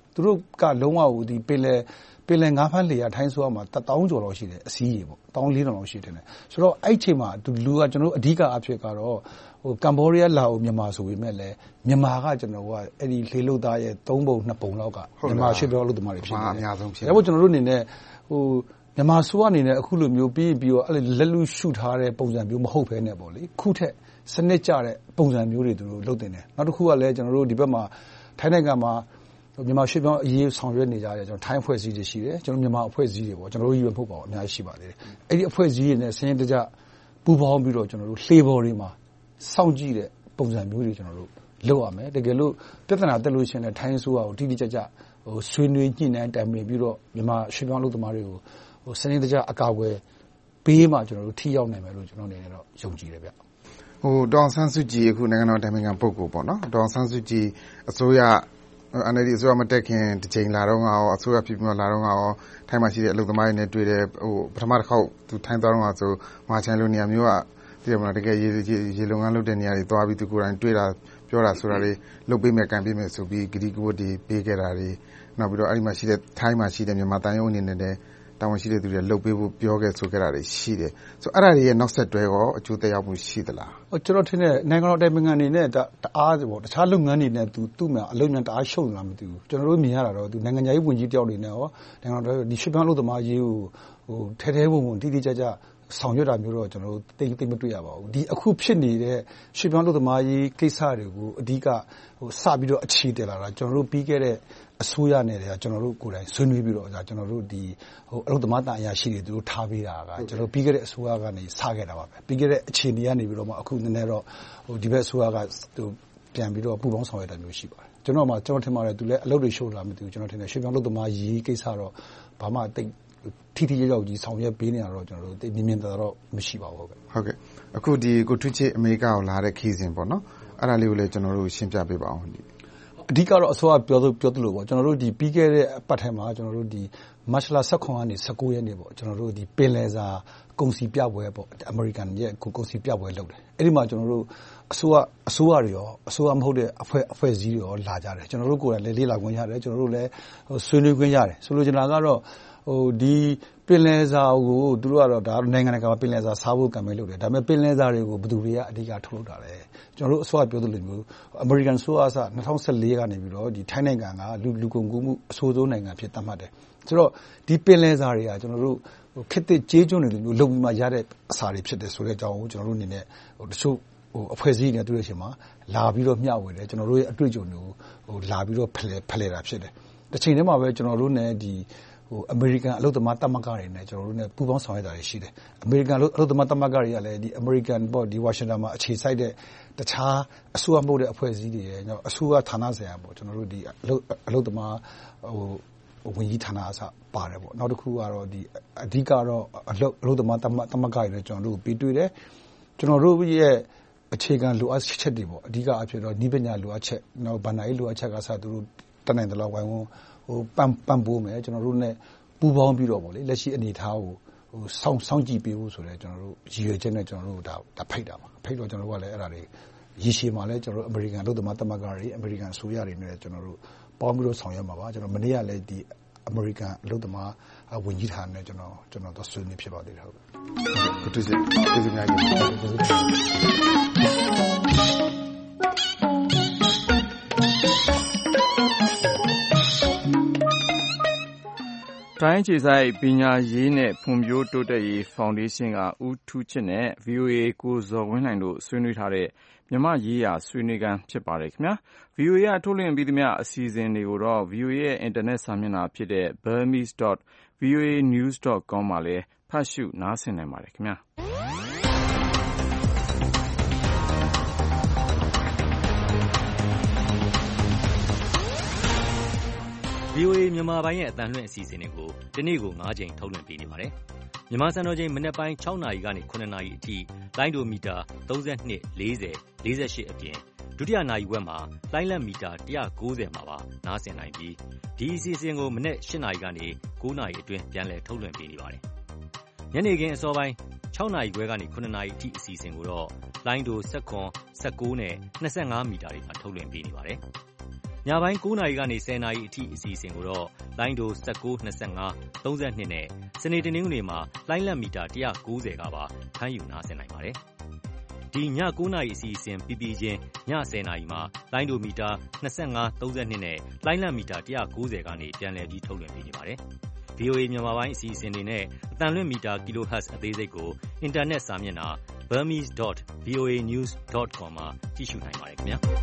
Speaker 11: သူတို့ကလုံးဝဒီပင်လယ်ငါးဖမ်းလေယာထိုင်းဆိုရမှာ1000 ကျော်လောက်ရှိတယ်အစီးရေပေါ့1400လောက်ရှိတယ်ဆိုတော့အဲ့ချိန်မှာလူကကျွန်တော်တို့အဓိကအဖြစ်ကတော့ကမ္ဘောဒီးယားလာအိုမြန်မာဆိုပေမဲ့လည်းမြန်မာကကျွန်တော်ကအဲ့ဒီလေလုတ်သားရဲ့3 ပုံ 2 ပုံလောက်ကမြန်မာရွှေ့ပြောင်းလုပ်သမားတွေဖြစ်နေတယ်အများဆုံးဖြစ်တယ်ဒါပေမဲ့ကျွန်တော်တို့အနေနဲ့မြန်မာဆိုအနေနဲ့အခုလိုမျိုးပြီးတော့အဲ့လက်လူရှုထားတဲ့ပုံစံမျိုးမဟုတ်ဘဲနဲ့ပေါ့လေခုထက်စနစ်ကျတဲ့ပုံစံမျိုးတွေသူတို့လုပ်တင်တယ်နောက်တစ်ခုကလည်းကျွန်တော်တို့ဒီဘက်မှာထိုင်းနိုင်ငံမှာမြန်မာရွှေ့ပြောင်းအရေးဆောင်ရွက်နေကြတယ်ကျွန်တော်ထိုင်းအဖွဲ့အစည်းတွေရှိတယ်ကျွန်တော်မြန်မာအဖွဲ့အစည်းတွေပေါ့ကျွန်တော်တို့ကြီးပဲမဟုတ်ပါဘူးအများကြီးရှိပါသေးတယ်အဲ့ဒီအဖွဲ့အစည်းတွေနဲ့ဆင်းရဲတကြပူးပေါင်းပြီးတော့ကျွန်တော်တို့လှေပေါ်တွေမှာစောင့်ကြည့်တဲ့ပုံစံမျိုးတွေကျွန်တော်တို့လုပ်ရမယ်တကယ်လို့ပြဿနာတက်လို့ရှိရင်လည်းထိုင်းအစိုးရကိုတိတိကျကျဆွေးနွေးညှိနှိုင်းတိုင်ပင်ပြီးတော့မြန်မာရွှေ့ပြောင်းလုပ်သမားတွေကိုစနစ်တကျအကာအကွယ်ပေးမှကျွန်တော်တို့ထိရောက်နိုင်မယ်လို့ကျွန်တော်အနေနဲ့တော့ယုံကြည်တယ်ဗျ
Speaker 10: ဒေါ်အောင်ဆန်းစုကြည်အခုနိုင်ငံတော်တိုင်ပင်ခံပုဂ္ဂိုလ်ပေါ့နော်ဒေါ်အောင်ဆန်းစုကြည်အစိုးရNLD အစိုးရမတက်ခင်တစ်ချိန်လာတော့အစိုးရဖြစ်ပြီးလာတော့ထိုင်းမှာရှိတဲ့အလုပ်သမားတွေနဲ့တွေ့တယ်ပထမတစ်ခေါက်သူထိုင်းသွားတော့ဆိုမာချန်လိုနေရာမျိုးကတကယ်ရေလုံငန်းလုပ်တဲ့နေရာတွေသွားပြီးသူကိုယ်တိုင်တွေ့တာပြောတာဆိုတာတွေလုပ်ပေးမယ်ကံပေးမယ်ဆိုပြီးဂရီကဝတ်တွေပေးခဲ့တာတွေနောက်ပြီးတော့အဲ့ဒီမှာရှိတဲ့ထိုင်းမှာရှိတဲ့မြန်မာတန်ရုံအနေနဲ့လည်းတာဝန်ရှိတဲ့သူတွေလုပ်ပေးဖို့ပြောခဲ့ဆိုခဲ့တာတွေရှိတယ်ဆိုအဲ့ဒါတွေရဲ့နောက်ဆက်တွဲရောအကျိုးသက်ရောက်မှုရှိသလား
Speaker 11: ကျွန်တော်ထင်တယ်နိုင်ငံတော်တိုင်ပင်ခံအနေနဲ့တအားပေါ့တခြားလုပ်ငန်းတွေနဲ့သူ့မှာအလုပ်များတအားရှုံလာမသိဘူးကျွန်တော်တို့မြင်ရတာတော့သူနိုင်ငံခြားရေးဝန်ကြီးတယောက်တွေနဲ့ရောနိုင်ငံတော်ဒီရွှေ့ပြောင်းလုပ်သမားရေးကိုထဲဝင်တိတိကျကျဆောင်ရွက်တာမျိုးတော့ကျွန်တော်တို့သိမတွေ့ရပါဘူးဒီအခုဖြစ်နေတဲ့ရွှေ့ပြောင်းလုပ်သမားရေးကိစ္စတွေကိုအဓိကစပြီးတော့အခြေတည်လာတာကျွန်တော်တို့ပြီးခဲ့တဲ့အစိုးရနဲ့တည်းကကျွန်တော်တို့ကိုယ်တိုင်ဆွေးနွေးပြီးတော့ကျွန်တော်တို့ဒီအလုပ်သမားတန်အရာရှိတွေသူတို့ထားပေးတာကကျွန်တော်ပြီးခဲ့တဲ့အစိုးရကနေစခဲ့တာပါပဲပြီးခဲ့တဲ့အခြေအနေကနေပြီးတော့မှအခုနည်းနည်းတော့ဒီဘက်အစိုးရကပြန်ပြီးတော့ပူပေါင်းဆောင်ရွက်တာမျိုးရှိပါတယ်ကျွန်တော်ထင်ပါတယ်သူလည်းအလုပ်တွေရှိုးလာမသိဘူးကျွန်တော်ထင်တယ်ရွှေ့ပြောင်းလုပ်သမားရေးကိစ္စတော့ဘာမှတိတ်ထိရောက်ကြီးဆောင်ရွက်ပေးနေတာတော့ကျွန်တော်တို့မြင်တော့မရှိပါဘူး
Speaker 10: ဟုတ်ကဲ့အခုဒီကိုထွေးချစ်အမေရိကကိုလာတဲ့ခီးစဉ်ပေါ့နော်အဲ့ဒါလေးကိုလည်းကျွန်တော်တို့ရှင်းပြပေးပါအောင်
Speaker 11: အဓိကတော့အစိုးရပြောသလိုပေါ့ကျွန်တော်တို့ဒီပြီးခဲ့တဲ့အပတ်ထဲမှာကျွန်တော်တို့ဒီမတ်လ19ကနေ19ရက်နေ့ပေါ့ကျွန်တော်တို့ဒီပင်လယ်စာကုန်စည်ပြပွဲပေါ့အမေရိကန်ရဲ့ကုန်စည်ပြပွဲလုပ်တယ်အဲ့ဒီမှာကျွန်တော်တို့အစိုးရတွေရောအစိုးရမဟုတ်တဲ့အဖွဲ့အစည်းတွေရောလာကြတယ်ကျွန်တော်တို့ကိုယ်တိုင်လည်းလေ့လာခွင့်ရတယ်ကျွန်တော်တို့လည်းဆွေးနွေးခွင့်ရတယ်ဆိုလိုချင်တာကတော့ဒီပင်လယ်စာကိုသူတို့ကတော့ဒါနိုင်ငံတကာမှာပင်လယ်စာစားဖို့ကံမဲလုပ်တယ်ဒါပေမဲ့ပင်လယ်စာတွေကိုဘယ်သူတွေကအဓိကထုတ်လုပ်တာလဲကျွန်တော်တို့အစိုးရပြောသလိုမျိုးအမေရိကန်ဆိုအစ2014ကနေပြီးတော့ဒီထိုင်းနိုင်ငံကလူကုန်ကူးမှုအဆိုးဆုံးနိုင်ငံဖြစ်သတ်မှတ်တယ်ဆိုတော့ဒီပင်လယ်စာတွေကကျွန်တော်တို့ခေတ်သစ်ကြေးကျွန်းတွေလိုမျိုးလုပ်ပြီးမှရတဲ့အစာတွေဖြစ်တယ်ဆိုတဲ့အကြောင်းကိုကျွန်တော်တို့အနေနဲ့တချို့အဖွဲ့အစည်းတွေနဲ့တွေ့ရချင်းမှာလာပြီးတော့မျှဝေတယ်ကျွန်တော်တို့ရဲ့အတွေ့အကြုံတွေကိုလာပြီးတော့ဖလှယ်တာဖြစ်တယ်တစ်ချိန်တည်းမှာပဲကျွန်တော်တို့နဲ့ဒီအမေရိကန်အလုပ်သမားသမဂ္ဂတွေနဲ့ကျွန်တော်တို့နဲ့ပူးပေါင်းဆောင်ရွက်တာတွေရှိတယ်အမေရိကန်အလုပ်သမားသမဂ္ဂတွေကလည်းဒီအမေရိကန်ပေါ့ဒီဝါရှင်တန်မှာအခြေစိုက်တဲ့တခြားအစိုးရမဟုတ်တဲ့အဖွဲ့အစည်းတွေရဲ့အစိုးရဌာနဆိုင်ရာပေါ့ကျွန်တော်တို့ဒီအလုပ်သမားဝန်ကြီးဌာနအစပါတယ်ပေါ့နောက်တစ်ခုကတော့ဒီအဓိကတော့အလုပ်သမားသမဂ္ဂတွေနဲ့ကျွန်တော်တို့ပြီးတွေ့တယ်ကျွန်တော်တို့ရဲ့အခြေခံလိုအပ်ချက်တွေပေါ့အဓိကအဖြစ်တော့နည်းပညာလိုအပ်ချက်နောက်ဗဏ္ဍာရေးလိုအပ်ချက်ကစသူတို့တတ်နိုင်တယ်လို့ဝိုင်းဝန်းပန်ပိုးမယ်ကျွန်တော်တို့ ਨੇ ပူပေါင်းပြီးတော့ပေါ့လေလက်ရှိအနေထားကိုစောင့်ကြည့်ပေးဖို့ဆိုတော့ကျွန်တော်တို့ရည်ရွယ်ချက်နဲ့ကျွန်တော်တို့ဒါဖိတ်တာပါဖိတ်တော့ကျွန်တော်တို့ကလည်းအဲ့ဒါတွေရည်ရှည်မှာလည်းကျွန်တော်တို့အမေရိကန်လုပ်သမားသမဂ္ဂတွေအမေရိကန်အစိုးရတွေနဲ့ကျွန်တော်တို့ပေါင်းပြီးတော့ဆောင်ရွက်မှာပါကျွန်တော်မနေ့ကလည်းဒီအမေရိကန်လုပ်သမားဝန်ကြီးဌာနနဲ့ကျွန်တော်တော့ဆွေးနွေးဖြစ်ပါသေးတယ်ဟုတ်
Speaker 10: ကိုတူးစစ်ကျေးဇူးများကြီး
Speaker 2: တိုင်းခြေဆိုင်ပညာရေးနဲ့ဖွံ့ဖြိုးတိုးတက်ရေးဖောင်ဒေးရှင်းကဦးထူးချစ်နဲ့ VOA ကိုဇော်ဝင်းလှိုင်တို့ဆွေးနွေးထားတဲ့မြန်မာရေးရာဆွေးနွေးခန်းဖြစ်ပါတယ်ခင်ဗျာ VOA ကထုတ်လွှင့်ပြီးသမျှအစီအစဉ်တွေကိုတော့ VOA ရဲ့အင်တာနက်စာမျက်နှာဖြစ်တဲ့ burmese.voanews.com မှာလည်းဖတ်ရှုနားဆင်နိုင်ပါတယ်ခင်ဗျာ
Speaker 12: VOA မြန်မာပိုင်းရဲ့အသံလွှင့်အစီအစဉ်တွေကိုဒီနေ့ကို9ချိန်ထုတ်လွှင့်ပေးနေပါတယ်။မြန်မာစံတော်ချိန်မနက်ပိုင်း6နာရီကနေ9နာရီအထိလိုင်းဒိုမီတာ32 40 48အပြင်ဒုတိယနာရီဝက်မှာလိုင်းလက်မီတာ190မှာပါနားဆင်နိုင်ပြီးဒီအစီအစဉ်ကိုမနက်8နာရီကနေ9နာရီအတွင်းပြန်လည်ထုတ်လွှင့်ပေးနေပါတယ်။ညနေခင်းအစောပိုင်း6နာရီခွဲကနေ9နာရီအထိအစီအစဉ်ကိုတော့လိုင်းဒို19 19နဲ့25မီတာတွေမှာထုတ်လွှင့်ပေးနေပါတယ်။ညညပိုင်း9နာရီကနေ10နာရီအထိအစီအစဉ်ကိုတော့လိုင်းဒို19 25 32နဲ့စနေတနင်္ဂနွေမှာလိုင်းလက်မီတာ190ကပါဖမ်းယူနားဆင်နိုင်ပါတယ်။ဒီည9နာရီအစီအစဉ်ပြီးပြီးချင်းည10နာရီမှာလိုင်းဒိုမီတာ25 32နဲ့လိုင်းလက်မီတာ190ကနေပြန်လည်ပြီးထုတ်လွှင့်ပေးနေပါတယ်။ VOA မြန်မာပိုင်းအစီအစဉ်တွေနဲ့အသံလွှင့်မီတာ kHz အသေးစိတ်ကိုအင်တာနက်စာမျက်နှာ burmese.voanews.com မှာကြည့်ရှုနိုင်ပါတယ်ခင်ဗျာ။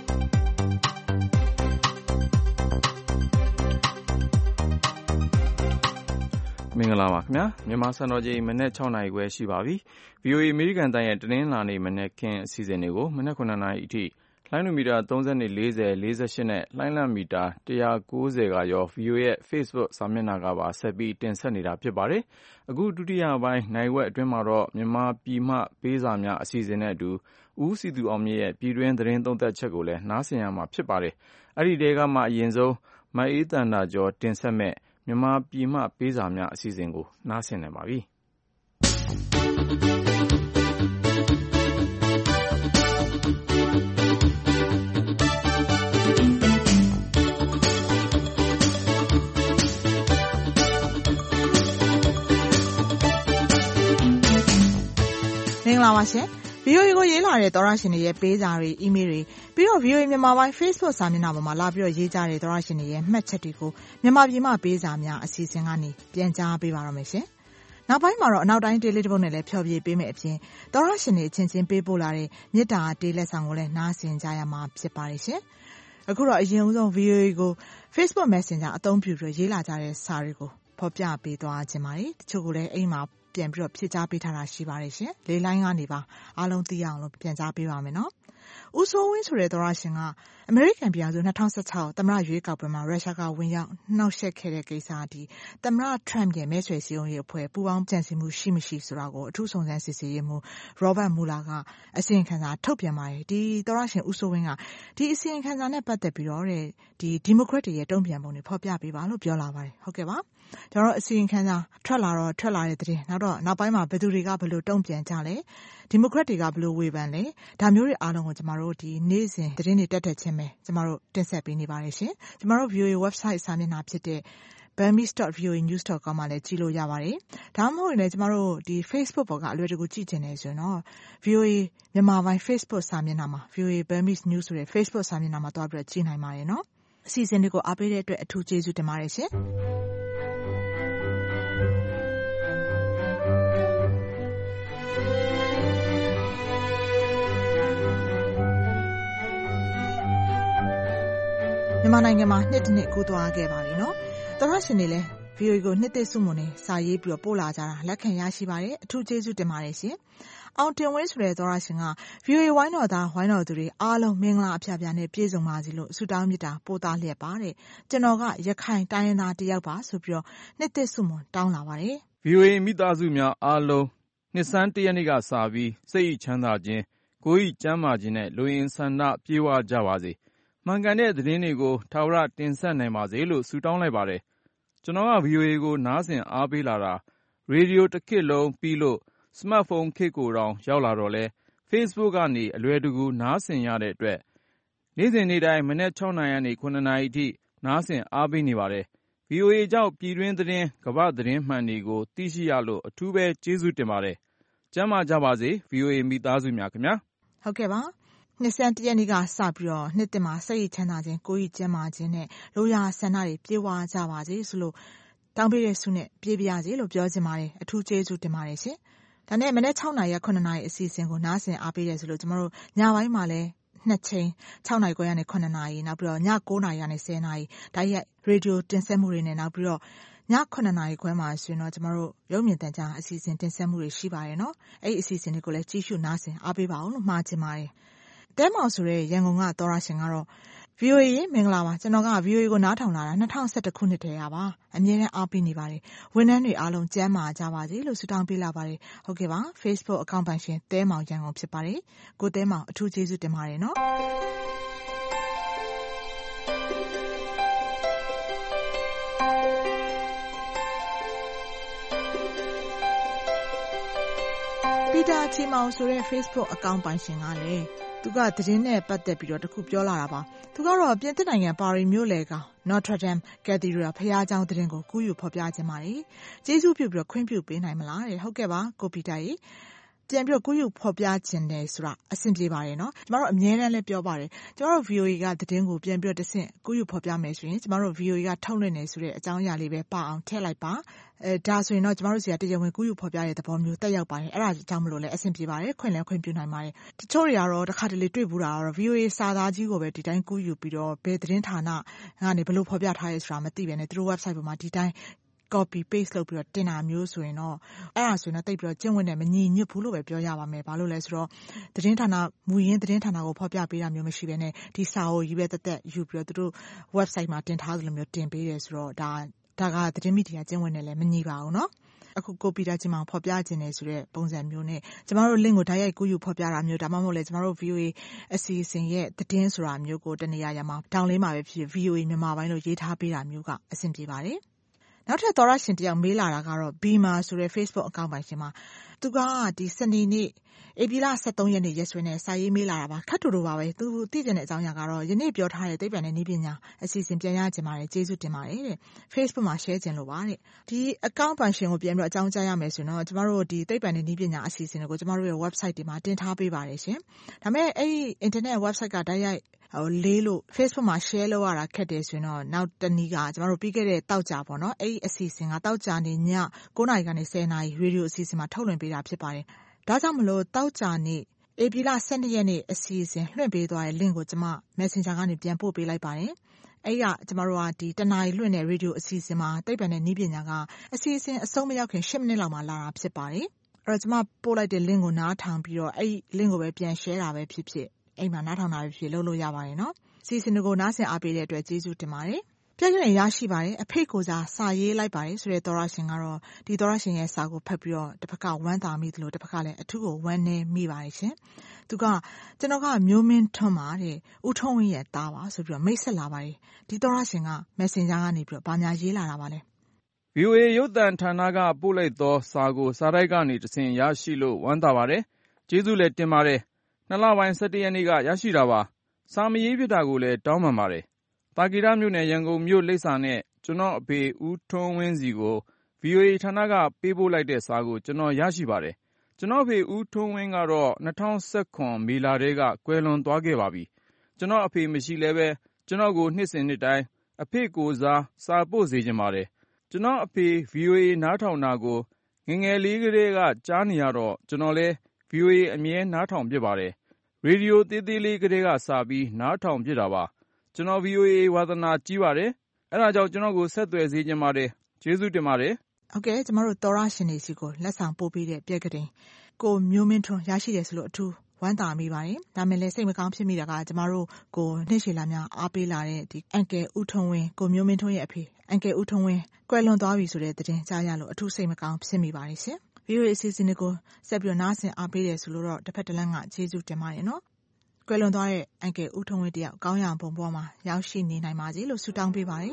Speaker 2: မင်္ဂလာပါခင်ဗျာမြန်မာစံတော်ချိန်မနေ့6နာရီခွဲရှိပါပြီ VOA အမေရိကန်တိုင်းရဲ့တင်းနှင်းလာနေမနေ့ခင်းအစီအစဉ်တွေကိုမနေ့9နာရီအထိလိုင်းနိုမီတာ30 40 48နဲ့လိုင်းလမီတာ190ကရော VOA ရဲ့ Facebook စာမျက်နှာကပါဆက်ပြီးတင်ဆက်နေတာဖြစ်ပါတယ်အခုဒုတိယပိုင်းနိုင်ဝက်အတွင်းမှာတော့မြန်မာပြည်မှပေးစာများအစီအစဉ်နဲ့အတူဦးစီသူအောင်မြင့်ရဲ့ပြည်တွင်းသတင်းသုံးသပ်ချက်ကိုလည်းနားဆင်ရမှာဖြစ်ပါတယ်အဲ့ဒီတဲကမှအရင်ဆုံးမအေးတန်တာကျော်တင်ဆက်မဲ့မြန်မာပြည်မှပေးစာများအစီအစဉ်ကိုနားဆင်နိုင်ပါပြီ
Speaker 6: မင်္ဂလာပါရှင် VOA ကိုရေးလာတဲ့သောရရှင်တွေရဲ့ပေးစာတွေ email တွေပြီးတော့ VOA မြန်မာပိုင်း Facebook စာမျက်နှာပေါ်မှာလာပြီးတော့ရေးကြတဲ့သောရရှင်တွေရဲ့မှတ်ချက်တွေကိုမြန်မာပြည်မှာပေးစာများအစီအစဉ်ကနေပြန်ကြားပေးပါရမယ်ရှင်။နောက်ပိုင်းမှာတော့အနောက်တိုင်းဒေးလေးတစ်ပုဒ်နဲ့လည်းဖျော်ဖြေပေးမယ်အပြင်သောရရှင်တွေအချင်းချင်းပေးပို့လာတဲ့မေတ္တာတေးလက်ဆောင်ကိုလည်းနားဆင်ကြရမှာဖြစ်ပါတယ်ရှင်။အခုတော့အရင်ဆုံး VOA ကို Facebook Messenger အသုံးပြုပြီးရေးလာကြတဲ့စာတွေကိုဖော်ပြပေးသွားခြင်းပါတယ်။တချို့ကလည်းအိမ်မှာပြန်ပြီးတော့ဖြည့်ကြားပေးထားတာရှိပါတယ်ရှင်။လေးလိုင်းကနေပါအားလုံးသိရအောင်လို့ပြန်ကြားပေးပါမယ်နော်။ဦးစိုးဝင်းဆိုတဲ့သောရရှင်ကအမေရိကန်ပြည်ထောင်စု2016သမ္မတရွေးကောက်ပွဲမှာရုရှားကဝင်ရောက်နှောက်ယှက်ခဲ့တဲ့ကိစ္စဒီသမ္မတထရမ့်ရဲ့မဲဆွယ်စည်းရုံးရေးအဖွဲ့ပူးပေါင်းကြံစည်မှုရှိမရှိဆိုတာကိုအထူးစုံစမ်းစစ်ဆေးရေးမှူး Robert Mueller ကအစီရင်ခံစာထုတ်ပြန်ပါတယ်။ဒီသောရရှင်ဦးစိုးဝင်းကဒီအစီရင်ခံစာနဲ့ပတ်သက်ပြီးတော့ဒီမိုကရက်တွေရဲ့တုံ့ပြန်ပုံတွေဖော်ပြပေးပါလို့ပြောလာပါတယ်။ဟုတ်ကဲ့ပါ။ကျွန်တော်အစီရင်ခံစာထွက်လာတဲ့သတင်းနောက်ပိုင်းမှာဘယ်သူတွေကဘယ်လိုတုံ့ပြန်ကြလဲဒီမိုကရက်တွေကဘယ်လိုဝေဖန်လဲဒါမျိုးတွေအားလုံးကိုကျမတို့ဒီနေ့စဉ်သတင်းတွေတက်ချင်းပဲကျမတို့တင်ဆက်ပေးနေပါတယ်ရှင်ကျမတို့ VOA website စာမျက်နှာဖြစ်တဲ့ burmese.voanews.com မှာလည်းကြည့်လို့ရပါတယ်ဒါမှမဟုတ်ရင်လည်းကျမတို့ဒီ Facebook ပေါ်ကအလွယ်တကူကြည့်ချင်တယ်ဆိုရင်တော့ VOA မြန်မာပိုင်း Facebook စာမျက်နှာမှာ VOA Burmese News ဆိုတဲ့ Facebook စာမျက်နှာမှာတွားပြီးကြည့်နိုင်ပါတယ်နော်အစီအစဉ်တွေကိုအားပေးတဲ့အတွက်အထူးကျေးဇူးတင်ပါတယ်ရှင်မြန်မာနိုင်ငံမှာနှစ်တစ်နှစ်ကူးသွားခဲ့ပါပြီနော်။သောရရှင်တွေလည်း VOA ကိုနှစ်သိစုမွန်နေစာရေးပြီးတော့ပို့လာကြတာလက်ခံရရှိပါတယ်။အထူးကျေးဇူးတင်ပါတယ်ရှင်။အောင်တင်ဝင်းဆိုတဲ့သောရရှင်က VOA ဝိုင်းတော်သားဝိုင်းတော်သူတွေအားလုံးမင်္ဂလာအဖျားဖျားနဲ့ပြည့်စုံပါစေလို့ဆုတောင်းမေတ္တာပို့သားလျက်ပါတဲ့။ကျွန်တော်ကရခိုင်တိုင်းရင်းသားတယောက်ပါဆိုပြီးတော့နှစ်သိစုမွန်တောင်းလာပါတယ်
Speaker 2: ။ VOA မိသားစုများအားလုံးနှစ်ဆန်း1ရက်နေ့ကစပြီးစိတ်ချမ်းသာခြင်းကိုယ်ကျန်းမာခြင်းနဲ့လူရင်းဆန္ဒပြေဝကြပါစေ။မှန်ကန်တဲ့သတင်းတွေကိုထာဝရတင်ဆက်နိုင်ပါစေလို့ဆုတောင်းလိုက်ပါတယ်။ကျွန်တော်က VOA ကိုနားဆင်အားပေးလာတာရေဒီယိုတစ်ခေတ်လုံးပြီးလို့စမတ်ဖုန်းခေတ်ကိုတောင်ရောက်လာတော့လဲ Facebook ကနေအလွယ်တကူနားဆင်ရတဲ့အတွက်နေ့စဉ်နေ့တိုင်းမနက်6နာရီကနေ9နာရီအထိနားဆင်အားပေးနေပါတယ်။ VOA ကြောင့်ပြည်တွင်းသတင်းကမ္ဘာသတင်းမှန်တွေကိုသိရှိရလို့အထူးပဲကျေးဇူးတင်ပါတယ်။ကျမ်းမာကြပါစေ VOA မိသားစုများခင်ဗျာ
Speaker 6: ။ဟုတ်ကဲ့ပါ။နှစ်ဆန်း1ရက်နေ့ကစပြီးတော့နှစ်တင်မှာစိတ်ချမ်းသာခြင်းကိုယ်ကြီးကျန်းမာခြင်းနဲ့လိုရာဆန္ဒတွေပြေဝကြပါစေဆိုလို့တောင်းပေးတဲ့ဆုနဲ့ပြေးပြရစေလို့ပြောချင်ပါတယ်အထူးကျေးဇူးတင်ပါတယ်ရှင်ဒါနဲ့မနေ့6နာရီက9နာရီအစီအစဉ်ကိုနားဆင်အားပေးတယ်ဆိုလို့ကျမတို့ညပိုင်းမှာလည်းနှစ်ချိန်6နာရီခွဲကနေ9နာရီနောက်ပြီးတော့ည9နာရီကနေ10နာရီတိုက်ရိုက်ရေဒီယိုတင်ဆက်မှုတွေနဲ့နောက်ပြီးတော့ည9နာရီခွဲမှာဆိုရင်တော့ကျမတို့ရုပ်မြင်သံကြားအစီအစဉ်တင်ဆက်မှုတွေရှိပါတယ်နော်အဲ့ဒီအစီအစဉ်တွေကိုလည်းကြည့်ရှုနားဆင်အားပေးပါအောင်လို့မှာချင်ပါတယ်တဲမောင်ဆိုတဲ့ရန်ကုန်ကသောရရှင်ကတော့ VOA မင်္ဂလာပါကျွန်တော်က VOA ကိုနားထောင်လာတာ2011ခုနှစ်တည်းကပါအမြဲတမ်းအားပေးနေပါတယ်ဝန်ထမ်းတွေအားလုံးကျန်းမာကြပါစေလို့ဆုတောင်းပေးလာပါတယ်ဟုတ်ကဲ့ပါ Facebook အကောင့်ပိုင်ရှင်တဲမောင်ရန်ကုန်ဖြစ်ပါတယ်ကိုတဲမောင်အထူးကျေးဇူးတင်ပါတယ်နော်ပီတာချီမောင်ဆိုတဲ့ Facebook အကောင့်ပိုင်ရှင်ကလည်းသူကသတင်းနဲ့ပတ်သက်ပြီးတော့တခုပြောလာတာပါသူကတော့ပြင်သစ်နိုင်ငံပါရီမြို့လယ်က Notre Dame Cathedral ဘုရားကျောင်းသတင်းကိုကူးယူဖော်ပြခြင်းပါတယ်ကျေးဇူးပြုပြီးတော့ခွင့်ပြုပေးနိုင်မလားတဲ့ဟုတ်ကဲ့ပါကိုပီတာကြီးပြန်ပြီးတော့ကူးယူဖော်ပြခြင်းတယ်ဆိုတာအဆင်ပြေပါတယ်နော်ကျမတို့အများနဲ့လည်းပြောပါတယ်ကျမတို့ VOA ကသတင်းကိုပြန်ပြီးတော့တဆင့်ကူးယူဖော်ပြမယ်ဆိုရင်ကျမတို့ VOA ကထုတ်လွှင့်နေဆိုတဲ့အကြောင်းအရာလေးပဲပါအောင်ထည့်လိုက်ပါဒါဆိုရင်တော့ကျမတို့စီကတရားဝင်ကူးယူဖော်ပြတဲ့သဘောမျိုးတက်ရောက်ပါတယ်အဲ့ဒါကြောင့်မလို့လည်းအဆင်ပြေပါတယ်ခွင့်လည်းခွင့်ပြုနိုင်ပါတယ်တချို့တွေကတော့တစ်ခါတလေတွေ့ဘူးတာကတော့ VOA စာသားကြီးကိုပဲဒီတိုင်းကူးယူပြီးတော့ဘယ်သတင်းဌာနကနေဘယ်လိုဖော်ပြထားရဲဆိုတာမသိပဲနဲ့သူတို့ website ပေါ်မှာဒီတိုင်းcopy paste လုပ်ပြီးတော့တင်တာမျိုးဆိုရင်တော့အဲ့ဒါဆိုရင်တော့တိတ်ပြီးတော့ကျင့်ဝတ်နဲ့မညီညွတ်ဘူးလို့ပဲပြောရပါမယ်ဘာလို့လဲဆိုတော့သတင်းဌာနမူရင်းသတင်းဌာနကိုဖော်ပြပေးတာမျိုးမရှိဘဲနဲ့ဒီစာအုပ်ကြီးပဲတက်တက်ယူပြီးတော့သူတို့ website မှာတင်ထားသလိုမျိုးတင်ပေးတယ်ဆိုတော့ဒါကသတင်းမီဒီယာကျင့်ဝတ်နဲ့လည်းမညီပါဘူးเนาะအခုကိုပီတာချင်းမောင်ဖော်ပြခြင်းနေဆိုတဲ့ပုံစံမျိုးနဲ့ကျမတို့ link ကိုတိုက်ရိုက်ကူးယူဖော်ပြတာမျိုးဒါမှမဟုတ်လေကျမတို့ VOA အစီအစဉ်ရဲ့သတင်းဆိုတာမျိုးကိုတနေရာမှာတောင်းလေးမှာပဲဖြစ် VOA မြန်မာပိုင်းလို့ရေးထားပေးတာမျိုးကအဆင်ပြေပါတယ်နောက်ထပ်သောရရှင်တယောက်မေးလာတာကတော့ Bima ဆိုတဲ့ Facebook အကောင့်ပိုင်ရှင်မှာသူကဒီစနေနေ့ဧပြီလ23ရက်နေ့ရက်စွဲနဲ့စာရေးမေးလာတာပါခက်တူတူပါပဲသူသိကျင်တဲ့အကြောင်းအရာကတော့ယနေ့ပြောထားတဲ့သိပ္ပံနဲ့နည်းပညာအစီအစဉ်ပြန်ရခြင်းပါတယ်ကျေးဇူးတင်ပါတယ်တဲ့ Facebook မှာ share ခြင်းလို့ပါတဲ့ဒီအကောင့်ပိုင်ရှင်ကိုပြန်ပြီးတော့အကြောင်းကြားရမယ်ဆိုတော့ကျမတို့ဒီသိပ္ပံနဲ့နည်းပညာအစီအစဉ်တွေကိုကျမတို့ရဲ့ website တွေမှာတင်ထားပေးပါတယ်ရှင်ဒါပေမဲ့အဲ့ဒီ internet website ကတိုက်ရိုက်လေးလို့ Facebook မှာ share လုပ်ရတာခက်တယ်ဆိုရင်တော့နောက်တနည်းကကျမတို့ပြီးခဲ့တဲ့တောက်ကြပေါ့နော်အဲ့ဒီအစီအစဉ်ကတောက်ကြနေည9:00 နာရီကနေ10:00 နာရီရေဒီယိုအစီအစဉ်မှာထုတ်လွှင့်ပေးတာဖြစ်ပါတယ်ဒါကြောင့်မလို့တောက်ကြနေဧပြီလ12ရက်နေ့အစီအစဉ်လွှင့်ပေးသွားတဲ့ link ကိုကျမ Messenger ကနေပြန်ပို့ပေးလိုက်ပါတယ်အဲ့ကကျမတို့ကဒီတနာရီလွှင့်တဲ့ရေဒီယိုအစီအစဉ်မှာသိပ္ပံနဲ့နည်းပညာကအစီအစဉ်အဆုံးမရောက်ခင်10မိနစ်လောက်မှလာတာဖြစ်ပါတယ်အဲ့တော့ကျမပို့လိုက်တဲ့ link ကိုနားထောင်ပြီးတော့အဲ့ link ကိုပဲပြန် share တာပဲဖြစ်ဖြစ်အိမ်မှာနားထောင်တာပဲဖြစ်လုပ်လို့ရပါတယ်နော်စီစဉ်ကိုနားဆင်အားပေးတဲ့အတွက်ကျေးဇူးတင်ပါတယ်ပြည့်စုံရရှိပါတယ်အဖေကိုစားစာရေးလိုက်ပါတယ်ဆိုတဲ့သောရရှင်ကတော့ဒီသောရရှင်ရဲ့စာကိုဖတ်ပြီးတော့တစ်ဖက်ကဝမ်းသာမိသလိုတစ်ဖက်ကလည်းအထူးကိုဝမ်းနည်းမိပါတယ်ရှင်သူကကျွန်တော်ကမျိုးမင်းထွန်းပါတဲ့ဦးထုံးဝင်းရဲ့သားပါဆိုပြီးတော့မိတ်ဆက်လာပါတယ်ဒီသောရရှင်က Messenger ကနေပြီးတော့ဗာညာရေးလာတာပါလေ
Speaker 2: VOA ရုပ်သံဌာနကပို့လိုက်သောစာကိုစာတိုက်ကနေတဆင့်ရရှိလို့ဝမ်းသာပါတယ်ကျေးဇူးလည်းတင်ပါတယ်2လပိုင်း17ရက်နေ့ကရရှိတာပါစာမရေးဖြစ်တာကိုလည်းတောင်းပန်ပါတယ်တာကီရမြို့နယ်ရန်ကုန်မြို့လိပ်စာနဲ့ကျွန်တော်အဖေဦးထွန်းဝင်းစီကို VOA ဌာနကပေးပို့လိုက်တဲ့စာကိုကျွန်တော်ရရှိပါတယ်ကျွန်တော်အဖေဦးထွန်းဝင်းကတော့2019မေလထဲကကွယ်လွန်သွားခဲ့ပါပြီကျွန်တော်အဖေမရှိလဲပဲကျွန်တော်ကိုနှစ်စဉ်နှစ်တိုင်းအဖေကိုစားစာပို့စေချင်ပါတယ်ကျွန်တော်အဖေ VOA နားထောင်တာကိုငယ်ငယ်လေးကလေးကကြားနေရတော့ကျွန်တော်လဲ VOA အမြဲနားထောင်ပြပါတယ်ရေဒီယိုသေးသေးလေးကလေးကစပြီးနားထောင်ပြတာပါကျွန်တော် VOA ဝါသနာကြီးပါတယ်အဲ့ဒါကြောင့်ကျွန်တော်ကိုဆက်သွယ်စေချင်ပါတယ်ကျေးဇူးတင်ပါတယ်
Speaker 6: ဟုတ်ကဲ့ကျမတို့သောရရှင်နေစီကိုလက်ဆောင်ပို့ပေးတဲ့ပြက်ကတင်ကိုမျိုးမင်းထွန်းရရှိတယ်ဆိုလို့အထူးဝမ်းသာမိပါတယ်ဒါမဲ့လည်းစိတ်မကောင်းဖြစ်မိတာကကျမတို့ကိုနှစ်ရှည်လာများအားပေးလာတဲ့ဒီအန်ကယ်ဦးထုံးဝင်းကိုမျိုးမင်းထွန်းရဲ့အဖေအန်ကယ်ဦးထုံးဝင်းကွယ်လွန်သွားပြီဆိုတဲ့သတင်းကြားရလို့အထူးစိတ်မကောင်းဖြစ်မိပါတယ်ရှင် VOA အစီအစဉ်ကိုဆက်ပြီးနားဆင်အားပေးတယ်ဆိုလို့တော့တစ်ဖက်တစ်လမ်းကကျေးဇူးတင်ပါတယ်နော်ကွယ်လွန်သွားတဲ့အန်ကယ်ဦးထုံးဝင်းတယောက်ကောင်းရံပုံပေါ်မှာရောက်ရှိနေနိုင်ပါစေလို့ဆုတောင်းပေးပါတယ်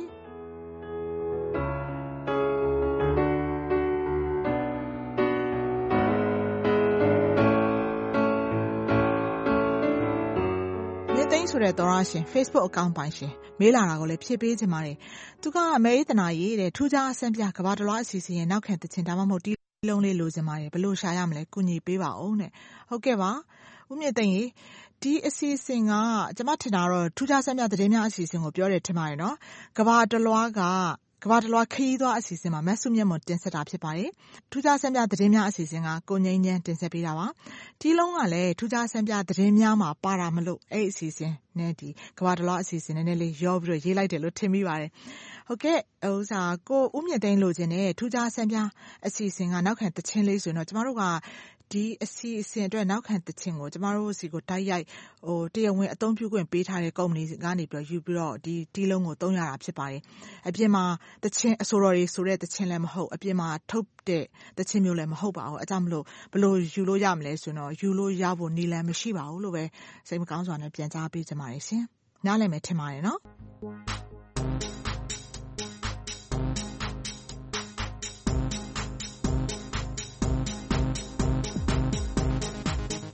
Speaker 6: ဆိုတဲ့သောရရှင် Facebook အကောင့်ပိုင်ရှင်မေးလာတာကိုလည်းဖြည့်ပေးခြင်းပါတယ်သူကအမေသနာရေးတဲ့ထူးခြားအဆန်းပြကဘာတလွားအစီအစဉ်ရဲ့နောက်ခံတခြင်းဒါမှမဟုတ်တီးလုံးလေးလိုချင်ပါတယ်ဘယ်လိုရှာရမလဲကုညီပေးပါဦးတဲ့ဟုတ်ကဲ့ပါဦးမြင့်သိန်းရေဒီအစီအစဉ်ကကျွန်မထင်တာတော့ထူးခြားဆန်းပြသတင်းများအစီအစဉ်ကိုပြောတယ်ထင်ပါတယ်နော်ကဘာတလွားခရီးသွားအစီအစဉ်မှာမဆုမြတ်မွန်တင်ဆက်တာဖြစ်ပါတယ်ထူးခြားဆန်းပြသတင်းများအစီအစဉ်ကကိုငိမ့်ဉန်းတင်ဆက်ပေးတာပါဒီလုံးကလည်းထူးခြားဆန်းပြသတင်းများမှာပါတာမလို့အဲ့အစီအစဉ်နဲ့ဒီကဘာတလွားအစီအစဉ်နဲ့လေးရောပြီးတော့ရေးလိုက်တယ်လို့ထင်မိပါတယ်ဟုတ်ကဲ့ကိုဦးမြင့်သိန်းလိုချင်တဲ့ထူးခြားဆန်းပြအစီအစဉ်ကနောက်ခံတခြင်းလေးဆိုရင်တော့ကျမတို့ကဒီအစီအစဉ်အတွက်နောက်ခံတခြင်းကိုကျမတို့စီကိုတိုက်ရိုက်တရားဝင်အသုံးပြုခွင့်ပေးထားတဲ့ကုမ္ပဏီကနေပြီးတော့ယူပြီးတော့ဒီလုံးကိုသုံးရတာဖြစ်ပါတယ်အပြင်မှာတခြင်းအဆိုတော်တွေဆိုတဲ့တခြင်းလည်းမဟုတ်အပြင်မှာထုတ်တဲ့တခြင်းမျိုးလည်းမဟုတ်ပါဘူးအဲကြောင့်မလို့ဘယ်လိုယူလို့ရမလဲဆိုတော့ယူလို့ရဖို့နည်းလမ်းမရှိပါဘူးလို့ပဲစိတ်မကောင်းစွာနဲ့ပြန်ကြားပေးကြပါတယ်ရှင်နားလည်မယ်ထင်ပါတယ်နော်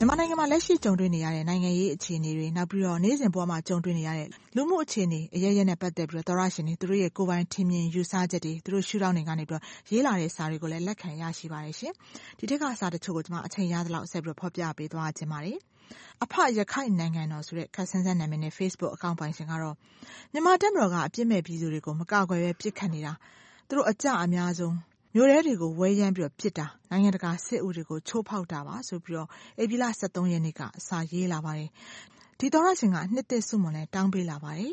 Speaker 6: မြန်မာနိုင်ငံမှာလက်ရှိကြုံတွေ့နေရတဲ့နိုင်ငံရေးအခြေအနေတွေနောက်ပြီးတော့နေ့စဉ်ဘဝမှာကြုံတွေ့နေရတဲ့လူမှုအခြေအနေအရနဲ့ပတ်သက်ပြီးတော့သောရရှင်တွေသူတို့ရဲ့ကိုယ်ပိုင်ထင်မြင်ယူဆချက်တွေသူတို့ရှုထောင့်တွေကနေပြီးတော့ရေးလာတဲ့စာတွေကိုလည်းလက်ခံရရှိပါတယ်ရှင်ဒီထက်ကစာတချို့ကိုကျွန်မအချိန်ရသလောက်ဆက်ပြီးတော့ဖော်ပြပေးသွားခြင်းပါတယ်အဖရခိုင်နိုင်ငံတော်ဆိုတဲ့ခက်ဆန်းဆန်းနာမည်နဲ့ Facebook အကောင့်ပိုင်ရှင်ကတော့မြန်မာတပ်မတော်ကအပြစ်မဲ့ပြည်သူတွေကိုမကာကွယ်ပဲပြစ်ခတ်နေတာသူတို့အကြအများဆုံးမျိုးရဲတွေကိုဝဲရမ်းပြီးတော့ပြစ်တာနိုင်ငံတကာစစ်ဥတွေကိုချိုးဖောက်တာပါဆိုပြီးတော့ဧပြီလ23ရက်နေ့ကစာရေးလာပါတယ်ဒီသောရရှင်ကနှစ်သက်စုမွန်နဲ့တောင်းပေးလာပါတယ်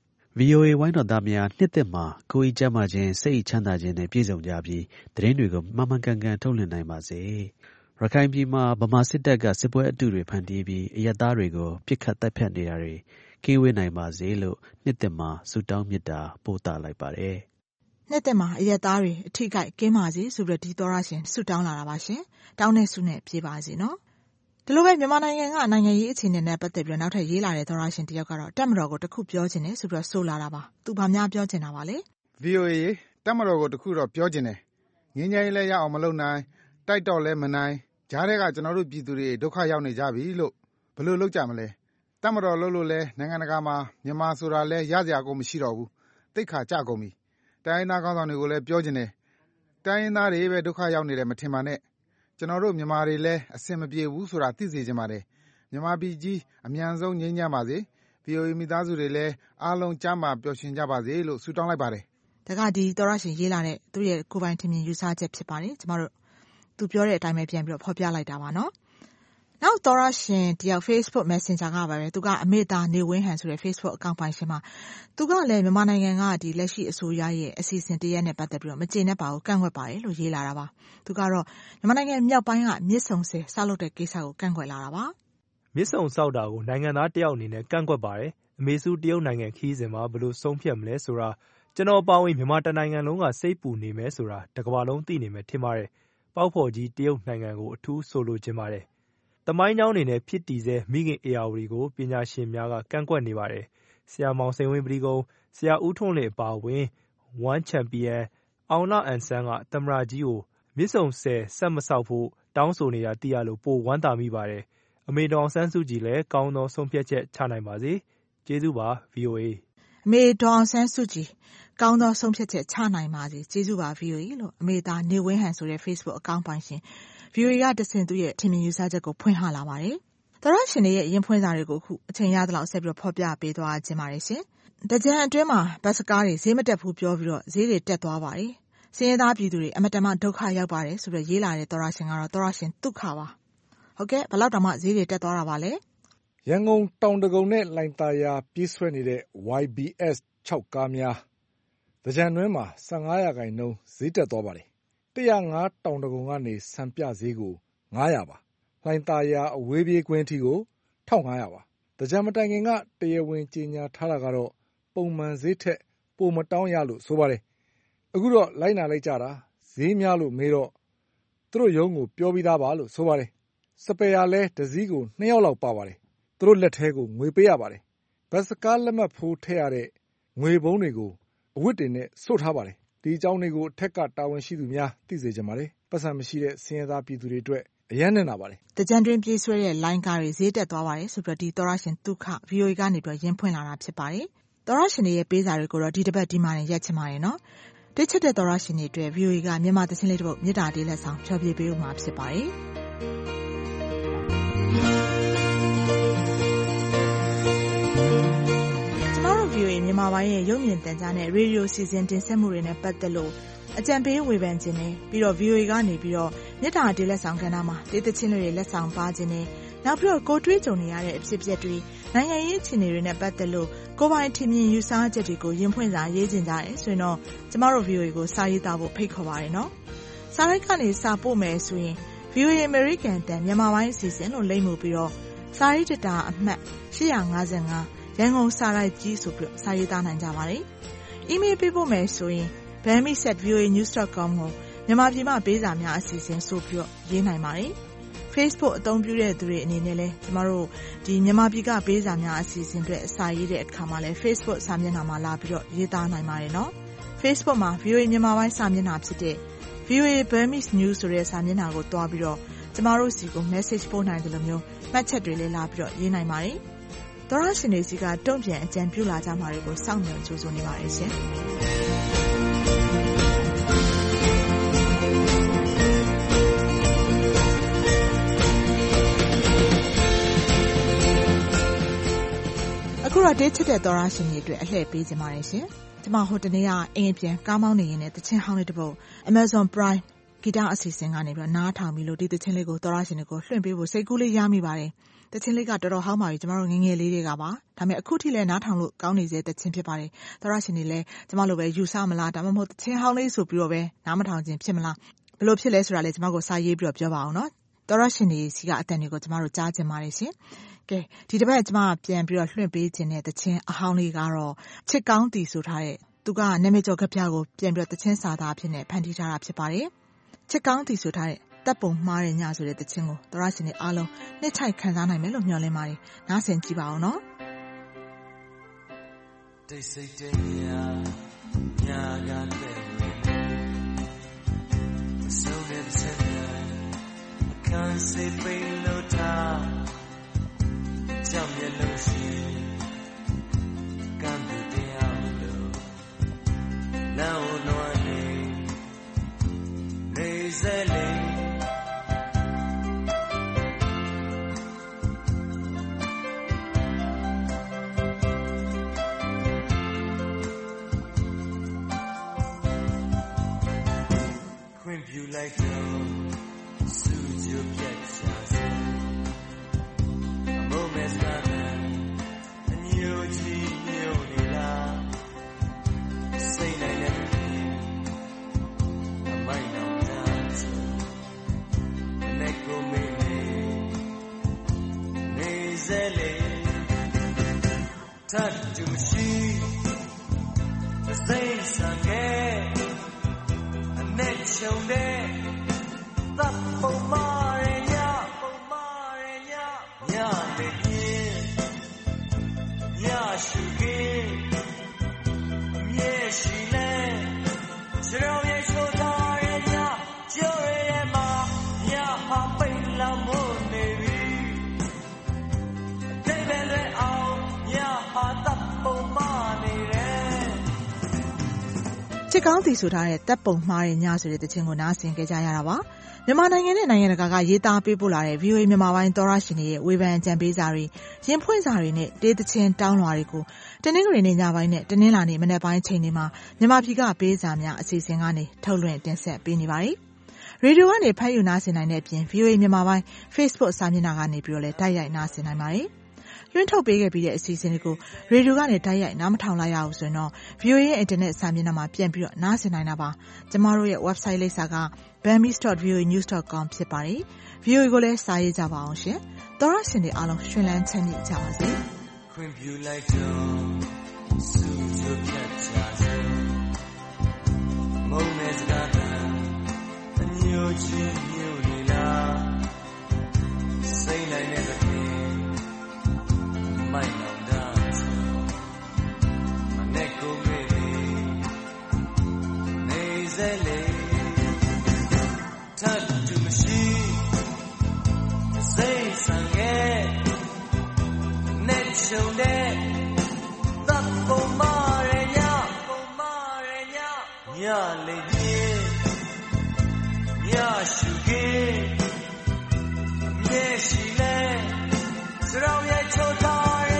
Speaker 13: VOA ဝိုင်းတော်သားများနှစ်သက်မှာကိုယ်ဤကျမ်းမာခြင်းစိတ်ဤချမ်းသာခြင်းနဲ့ပြည့်စုံကြပြီးသတင်းတွေကိုမှန်မှန်ကန်ကန်ထုတ်လွှင့်နိုင်ပါစေရခိုင်ပြည်မှာဗမာစစ်တပ်ကစစ်ပွဲအတုတွေဖန်တီးပြီးအရပ်သားတွေကိုပြစ်ခတ်တပ်ဖြတ်နေတာတွေကင်းဝေးနိုင်ပါစေလို့နှစ်သက်မှာဆုတောင်းမေတ္တာပို့သလိုက်ပါတယ်
Speaker 6: နှစ်သက်မှာအရက်သားတွေအထိကိုက်ကင်းပါစေဆိုပြီးတော့ဒီသောရရှင်ဆုတောင်းလာတာပါရှင်တောင်းတဲ့ဆုနဲ့ပြေးပါစေနော်ဒီလိုပဲမြန်မာနိုင်ငံကနိုင်ငံရေးအခြေအနေနဲ့ပတ်သက်ပြီးတော့နောက်ထပ်ရေးလာတဲ့သောရရှင်တယောက်ကတော့တပ်မတော်ကိုတခုပြောချင်တယ်ဆိုပြီးတော့ဆိုလာတာပါသူဘာများပြောချင်တာပါလဲ
Speaker 10: VOA တပ်မတော်ကိုတခုတော့ပြောချင်တယ်ငင်းငယ်လည်းရအောင်မလုပ်နိုင်တိုက်တော့လည်းမနိုင်ကြားထဲကကျွန်တော်တို့ပြည်သူတွေဒုက္ခရောက်နေကြပြီလို့ဘယ်လိုလုပ်ကြမလဲတပ်မတော်လို့လဲနိုင်ငံတကာမှာမြန်မာဆိုတာလဲရစရာကိုမရှိတော့ဘူးတိတ်ခါကြကုန်ပြီတိုင်းရင်းသားကောင်းဆောင်တွေကိုလည်းပြောချင်တယ်တိုင်းရင်းသားတွေပဲဒုက္ခရောက်နေတယ်မထင်ပါနဲ့ကျွန်တော်တို့မြန်မာတွေလည်းအဆင်မပြေဘူးဆိုတာသိစေချင်ပါတယ်မြန်မာပြည်ကြီးအမြန်ဆုံးငြိမ်းချမ်းပါစေ VOA မိသားစုတွေလည်းအားလုံးကျမ်းမာပျော်ရွှင်ကြပါစေလို့ဆုတောင်းလိုက်ပါတယ်
Speaker 6: ဒါကဒီသောရရှင်ရေးလာတဲ့သူရဲ့ကိုယ်ပိုင်ထင်မြင်ယူဆချက်ဖြစ်ပါတယ်ကျမတို့သူပြောတဲ့အတိုင်းပဲပြန်ပြီးတော့ဖော်ပြလိုက်တာပါနော်နောက်သောရရှင်တယောက် Facebook Messenger ကပါပဲသူကအမေသားနေဝင်းဟန်ဆိုတဲ့ Facebook အကောင့်ပိုင်ရှင်မှာသူကလည်းမြန်မာနိုင်ငံကဒီလက်ရှိအစိုးရရဲ့အစီအစဉ်တရက်နဲ့ပတ်သက်ပြီးတော့မကျေနပ်ပါဘူးကန့်ကွက်ပါတယ်လို့ရေးလာတာပါသူကတော့မြန်မာနိုင်ငံမြောက်ပိုင်းကမြစ်ဆုံဆည်ဆောက်လုပ်တဲ့ကိစ္စကိုကန့်ကွက်လာတာပါ
Speaker 14: မြစ်ဆုံဆောက်တာကိုနိုင်ငံသားတယောက်အနေနဲ့ကန့်ကွက်ပါတယ်အမေစုတရုတ်နိုင်ငံခီးစဉ်မှာဘယ်လိုဆုံးဖြတ်မလဲဆိုတာကျွန်တော်ပါဝင်မြန်မာတိုင်းနိုင်ငံလုံးကစိတ်ပူနေမယ်ဆိုတာတကမ္ဘာလုံးသိနေမယ်ထင်ပါတယ်ပေါက်ဖော်ကြီးတရုတ်နိုင်ငံကိုအထူးဆိုလိုချင်ပါတယ်တမိုင်းကြောင်းအနေနဲ့ဖြစ်တည်စေမိခင်အေယာဝတီကိုပညာရှင်များကကန့်ကွက်နေပါတယ်ဆရာမောင်စိန်ဝင်းပရိကုံဆရာဦးထွန်းလင်အပါအဝင်1 Champion အောင်လာအန်ဆန်းကသမ္မတကြီးကိုမြစ်ဆုံဆည်ဆက်မဆောက်ဖို့တောင်းဆိုနေတာသိရလို့ပိုဝမ်းသာမိပါတယ်အမေတော်ဆန်းစုကြည်လည်းကောင်းသောဆုံးဖြတ်ချက်ချနိုင်ပါစေကျေးဇူးပါ VOA
Speaker 6: အမေတော်ဆန်းစုကြည်ကောင်းသောဆုံးဖြတ်ချက်ချနိုင်ပါစေကျေးဇူးပါ VOA လို့အမေသားနေဝင်းဟန်ဆိုတဲ့ Facebook အကောင့်ပိုင်ရှင် VOA ကတဆင့်သူရဲ့ထင်မြင်ယူဆချက်ကိုဖွင့်ဟလာပါတယ်သောရရှင်တွေရဲ့ရင်ဖွင့်စာတွေကိုခုအချိန်ရသလောက်ဆက်ပြီးတော့ဖော်ပြပေးသွားခြင်းပါတယ်ရှင်တကြံအတွင်းမှာဘတ်စကားတွေဈေးမတက်ဘူးပြောပြီးတော့ဈေးတွေတက်သွားပါတယ်စင်းရဲသားပြည်သူတွေအမတန်မှဒုက္ခရောက်ပါတယ်ဆိုတော့ရေးလာတဲ့သောရရှင်ကတော့သောရရှင်ဒုက္ခပါဟုတ်ကဲ့ဘယ်လောက်တောင်မှဈေးတွေတက်သွားတာပါလဲ
Speaker 15: ရန်ကုန်တောင်တကုံနဲ့လိုင်သာယာပြေးဆွဲနေတဲ့ YBS 6ကားများတကြံတွင်းမှာ15%ဈေးတက်သွားပါတယ်105တောင်တကုံကနေစံပြဈေးကို900ပါလှိုင်သာယာအဝေးပြေးကွင်းထီကို1500ပါတကြံမတိုင်ခင်ကတရားဝင်ကြေညာထားတာကတော့ပုံမှန်ဈေးထက်ပိုမတောင်းရလို့ဆိုပါတယ်အခုတော့လိုက်နာလိုက်ကြတာဈေးများလို့မေးတော့သူတို့ရုံးကိုပြောပြီးသားပါလို့ဆိုပါတယ်စပယ်ယာလဲတစ်စီးကို2ယောက်လောက်ပါပါတယ်သူတို့လက်ထဲကိုငွေပေးရပါတယ်ဘတ်စကားလက်မှတ်ဖိုးထည့်ရတဲ့ငွေပုံးတွေကိုအဝတ်တွေနဲ့စို့ထားပါတယ်ဒီအကြောင်းတွေကိုအထက်ကတာဝန်ရှိသူများသိစေချင်ပါတယ်ပတ်စံမရှိတဲ့စင်းရဲသားပြည်သူတွေအတွက်အရန်နဲ့နာပါတယ်
Speaker 6: တကြံတွင်ပြေးဆွဲတဲ့လိုင်းကားတွေဈေးတက်သွားပါတယ်ဆိုပြီးတော့ဒီသောရရှင်ဒုက္ခ VOA ကနေပြီးရင်ဖွင့်လာတာဖြစ်ပါတယ်သောရရှင်တွေရဲ့ပေးစာတွေကိုတော့ဒီတစ်ပတ်ဒီမှာရက်ချင်ပါတယ်နော်တိတ်ချက်တဲ့သောရရှင်တွေအတွက် VOA ကမြန်မာသချင်းလေးတစ်ပုဒ်မြစ်တာတေးလက်ဆောင်ဖျော်ဖြေပေးဦးမှာဖြစ်ပါတယ်VOA မြန်မာပိုင်းရဲ့ရုပ်မြင်သံကြားနဲ့ရေဒီယိုစီစဉ်တင်ဆက်မှုတွေနဲ့ပတ်သက်လို့အကြံပေးဝေဖန်ခြင်းနဲ့ပြီးတော့ VOA ကနေပြီးတော့မြစ်တာတေးလက်ဆောင်ကဏ္ဍမှာတေးသချင်းတွေလက်ဆောင်ပါခြင်းနဲ့နောက်ပြီးတော့ကိုတွေးကြုံနေရတဲ့အဖြစ်အပျက်တွေနိုင်ငံရေးအခြေအနေတွေနဲ့ပတ်သက်လို့ကိုယ်ပိုင်ထင်မြင်ယူဆချက်တွေကိုရင်ဖွင့်စာရေးခြင်းကြရဲဆိုရင်တော့ကျမတို့ VOA ကိုစာရေးသားဖို့ဖိတ်ခေါ်ပါရနော်စာရိုက်ကနေစာပို့မယ်ဆိုရင် VOA American တန်မြန်မာပိုင်းအစီအစဉ်လို့လိမ့်မှုပြီးတော့စာရေးတတာအမှတ်855ရန်ကုန်စာရိုက်ကြီးဆိုပြီးစာရေးသားနိုင်ကြပါတယ်။ email ပေးဖို့မယ်ဆိုရင် bami@voanews.com ကိုမြန်မာပြည်မှာပေးစာများအစီအစဉ်ဆိုပြီးရေးနိုင်ပါတယ်။ Facebook အသုံးပြုတဲ့သူတွေအနေနဲ့လည်းကျမတို့ဒီမြန်မာပြည်ကပေးစာများအစီအစဉ်တွေအစာရေးတဲ့အခါမှာလည်း Facebook စာမျက်နှာမှာလာပြီးတော့ရေးသားနိုင်ပါတယ်နော်။ Facebook မှာ VOA မြန်မာပိုင်းစာမျက်နှာဖြစ်တဲ့ VOA Burmese News ဆိုတဲ့စာမျက်နှာကိုတွားပြီးတော့ကျမတို့စီကို message ပို့နိုင်တယ်လို့မျိုးမှတ်ချက်တွေလည်းလာပြီးတော့ရေးနိုင်ပါတယ်။သောရရှင်တွေစီကတုံ့ပြန်အကြံပြုလာကြမှာတွေကိုစောင့်မျှော်ကြိုးဆိုနေပါတယ်ရှင်။အခုတော့တေးချစ်တဲ့သောရရှင်တွေအတွက်အလှည့်ပေးခြင်းပါတယ်ရှင်။ကျမဟိုတနေ့ကအိမ်ပြန်ကားမောင်းနေရင်လည်းတခြင်းဟောင်းလေးတစ်ပုဒ် Amazon Prime ဂီတအစီအစဉ်ကနေပြီးတော့နားထောင်ပြီးလို့ဒီတခြင်းလေးကိုသောရရှင်တွေကိုလွှင့်ပေးဖို့စိတ်ကူးလေးရမိပါတယ်။တခြင်းလေးကတော်တော်ဟောင်းပါပြီကျမတို့ငငယ်လေးတွေကပါ။ဒါပေမဲ့အခုထိလည်းနားထောင်လို့ကောင်းနေစေတခြင်းဖြစ်ပါတယ်။သောရရှင်တွေလည်းကျမလိုပဲယူဆမလားဒါမှမဟုတ်တခြင်းဟောင်းလေးဆိုပြီးတော့ပဲနားမထောင်ခြင်းဖြစ်မလားဘယ်လိုဖြစ်လဲဆိုတာလည်းကျမကိုစာရေးပြီးတော့ပြောပါအောင်နော်။သောရရှင်တွေစီကအတန်တွေကိုကျမတို့ကြားချင်ပါတယ်ရှင်။ကဲဒီတစ်ပတ်ကျမပြန်ပြီးတော့လွှင့်ပေးခြင်းတဲ့တခြင်းအဟောင်းလေးကတော့ချစ်ကောင်းတီဆိုထားတဲ့သူကနာမည်ကျော်ကပြကိုပြန်ပြီးတော့တခြင်းစာသားအဖြစ်နဲ့ဖန်တီးထားတာဖြစ်ပါတယ်။ချစ်ကောင်းတီဆိုထားတဲ့တပ်ပုံမှားတဲ့ညဆိုတဲ့တခြင်းကိုသောရရှင်တွေအားလုံးနှစ်ချိုက်ခံစားနိုင်မယ်လို့မျှော်လင့်ပါတယ်။နားဆင်ကြည့်ပါအောင်နော်။တိတ်ဆိတ်တဲ့ညကတဲ့ဆိုတဲ့စက်အခန်းစိတ်ပိန်လို့ထားကြောင်မျက်လုံးရှိကံတူတရားလို့လောင်းလွန်နေစေလေခွင့်ပြုလိုက်တော့စုကြိုပြတ်ချာစေအမိုးမဲ့စကားအညိုကြီးညိုနေလားစိတ်နိုင်တဲ့အမိုက်နောင်တာလက်ကိုမေးနေစေလေတတ်တူရှိစိတ်ဆန်ခဲ့အနေချုံတဲ့တပ်ပုံမာရညညလေးပြင်းညရှုကေမြေရှိလဲကျွန်တော်ရဲ့ချိုးထားရညကျိုးရမှာညဟာပိတ်လာမို့နေပြီတိတ်ပဲအောင်ညဟာတပ်ပုံမာနေတယ်ချစ်ကောင်းတီဆိုထားတဲ့တပ်ပုံမှားတဲ့ညဆိုတဲ့တခြင်းကိုနားဆင်ကြကြရတာပါမြန်မာနိုင်ငံနဲ့နိုင်ငံတကာကရေးသားပေးပို့လာတဲ့ VOA မြန်မာပိုင်းသောရရှင်တွေရဲ့ဝေဖန်ကြံပေးစာတွေရင်ဖွင့်စာတွေနဲ့တေးသချင်းတောင်းလွှာတွေကိုတနင်္ဂနွေနေ့ညပိုင်းနဲ့တနင်္လာနေ့မနက်ပိုင်းချိန်တွေမှာမြန်မာပြည်ကပေးစာများအစီအစဉ်ကနေထုတ်လွှင့်တင်ဆက်ပေးနေပါတယ်။ရေဒီယိုကနေဖတ်ယူနားဆင်နိုင်တဲ့အပြင် VOA မြန်မာပိုင်း Facebook စာမျက်နှာကနေပြီးတော့လည်းတိုက်ရိုက်နားဆင်နိုင်ပါတယ်။လွှင့်ထုတ်ပေးခဲ့ပြီးတဲ့အစီအစဉ်တွေကိုရေဒီယိုကနေတိုက်ရိုက်နားမထောင်လိုက်ရအောင်ဆိုရင်တော့ VOA ရဲ့ internet စာမျက်နှာမှာပြန်ပြီးတော့နားဆင်နိုင်တာပါ။ကျမတို့ရဲ့ website လိပ်စာက burmese.voanews.com ဖြစ်ပါတယ်။ VOA ကိုလည်းစာရေးကြပါအောင်ရှင်။သောရရှင်တွေအားလုံးရှင်လန်းချမ်းမြေ့ကြပါစေ။ခွင့်ပြုလိုက်တော့စုကြိုပြတ်ချာစေမုံမဲ့စကားအညိုချင်းညိုနေလားစိတ်နိုင်တဲ့မိုက်နောင်တာမနဲ့ကိုမေးနေစေလေတတ်တူမရှိစိတ်ဆန်ရဲ့နဲ့ချုံတဲ့တပ်ပုံမာရညညလေးပြင်းညရှုကေမြေရှိလဲစရောင်ရဲ့ချိုးထား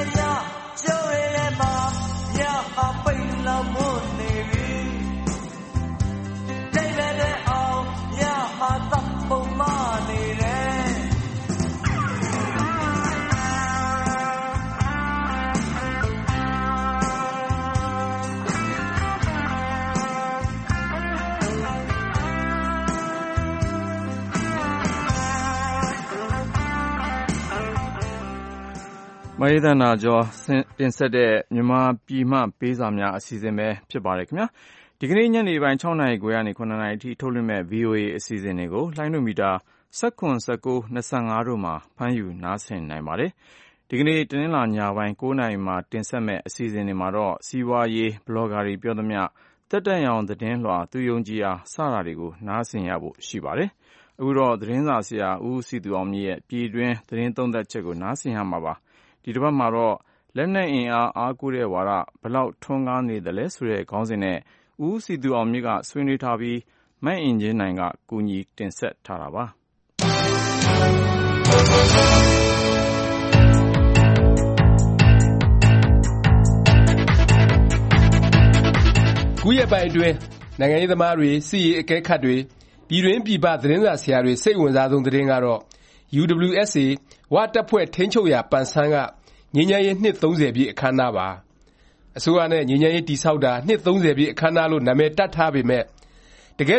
Speaker 2: မယေသနာကျော်တင်ဆက်တဲ့မြန်မာပြည်မှပေးစာများအစီအစဉ်ပဲဖြစ်ပါတယ်ခင်ဗျာဒီကနေ့ညနေပိုင်း6:00 နာရီခွဲကနေ9:00 နာရီအထိထုတ်လွှင့်မဲ့ VOA အစီအစဉ်တွေကိုလိုင်းနိုမီတာ19, 19, 25တို့မှာဖမ်းယူနားဆင်နိုင်ပါတယ်ဒီကနေ့တနင်္လာညပိုင်း9:00 နာရီမှာတင်ဆက်မဲ့အစီအစဉ်တွေမှာတော့စီးပွားရေးဘလော့ဂါတွေပြောသမျှတက်တက်ရောင်သတင်းလွှာသူယုံကြည်အားစတာတွေကိုနားဆင်ရဖို့ရှိပါတယ်အခုတော့သတင်းစာဆရာဦးစည်သူအောင်မြင့်ရဲ့ပြည်တွင်းသတင်းသုံးသပ်ချက်ကိုနားဆင်ရမှာပါ။ဒီတစ်ပတ်မှာတော့လက်နက်အင်အားအားကိုးတဲ့ဝါဒဘယ်လောက်ထွန်းကားနေသလဲဆိုတဲ့ခေါင်းစဉ်နဲ့ဦးစည်သူအောင်မြင့်ကဆွေးနွေးထားပြီးမအင်ကြင်းနိုင်ကကူညီတင်ဆက်ထားတာပါ
Speaker 16: ခုရက်ပိုင်းအတွင်းနိုင်ငံရေးသမားတွေစစ်ရေးအကဲခတ်တွေပြည်တွင်းပြည်ပသတင်းစာဆရာတွေစိတ်ဝင်စားဆုံးသတင်းကတော့ UWSA ဝတပ်ဖွဲ့ထိန်းချုပ်ရာပန်ဆန်းကငြိမ်းချမ်းရေးနှစ် 30 ပြည့်အခမ်းအနားပါအစိုးရနဲ့ငြိမ်းချမ်းရေးတည်ဆောက်တာနှစ် 30 ပြည့်အခမ်းအနားလို့နာမည်တပ်ထားပေမဲ့တကယ်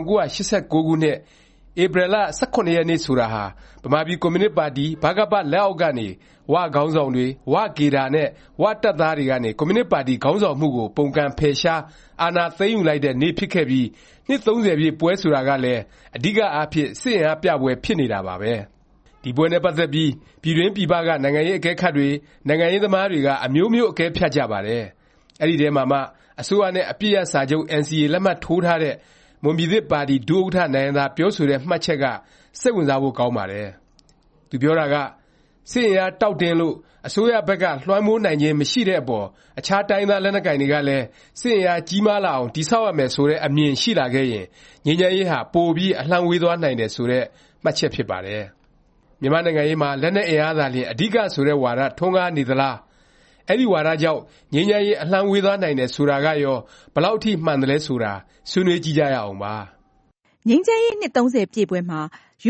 Speaker 16: 1989 ခုနှစ်ဧပြီလ 18 ရက်နေ့ဆိုတာဟာဗမာပြည်ကွန်မြူနစ်ပါတီဗကပလက်အောက်ကနေဝခေါင်းဆောင်တွေဝကေဒါနဲ့ဝတပ်သားတွေကနေကွန်မြူနစ်ပါတီခေါင်းဆောင်မှုကိုပုံကံဖယ်ရှားအာဏာသိမ်းယူလိုက်တဲ့နေ့ဖြစ်ခဲ့ပြီးနှစ် 30 ပြည့်ပွဲဆိုတာကလည်းအဓိကအားဖြင့်စစ်အင်အားပြပွဲဖြစ်နေတာပါပဲဒီပွဲနဲ့ပတ်သက်ပြီးပြည်တွင်းပြည်ပကနိုင်ငံရေးအကဲခတ်တွေနိုင်ငံရေးသမားတွေကအမျိုးမျိုးအကဲဖြတ်ကြပါတယ်အဲ့ဒီထဲမှာမှအစိုးရနဲ့အပြည့်အစာချုပ် NCA လက်မှတ်ထိုးထားတဲ့မွန်ပြည်သစ်ပါတီဒုဥက္ကဋ္ဌနိုင်သာပြောဆိုတဲ့မှတ်ချက်ကစိတ်ဝင်စားဖို့ကောင်းပါတယ်သူပြောတာကစစ်အင်အားတောက်တင်းလို့အစိုးရဘက်ကလွှမ်းမိုးနိုင်ခြင်းမရှိတဲ့အပေါ်အခြားတိုင်းသားလက်နက်ကိုင်တွေကလည်းစစ်အင်အားကြီးမားလာအောင်တည်ဆောက်ရမယ်ဆိုတဲ့အမြင်ရှိလာခဲ့ရင်ငြိမ်းချမ်းရေးဟာပိုပြီးအလှမ်းဝေးသွားနိုင်တယ်ဆိုတဲ့မှတ်ချက်ဖြစ်ပါတယ်မြန်မာနိုင်ငံရေးမှာလက်နက်အင်အားသာလျှင်အဓိကဆိုတဲ့ဝါဒထွန်းကားနေသလားအဲ့ဒီဝါဒကြောင့်ငြိမ်းချမ်းရေးအလှမ်းဝေးသွားနိုင်တယ်ဆိုတာကရောဘယ်လောက်အထိမှန်တယ်လဲဆိုတာဆွေးနွေးကြည့်ကြရအောင်ပါ
Speaker 17: ငြိမ်းချမ်းရေးနှစ် 30 ပြည့်ပွဲမှာ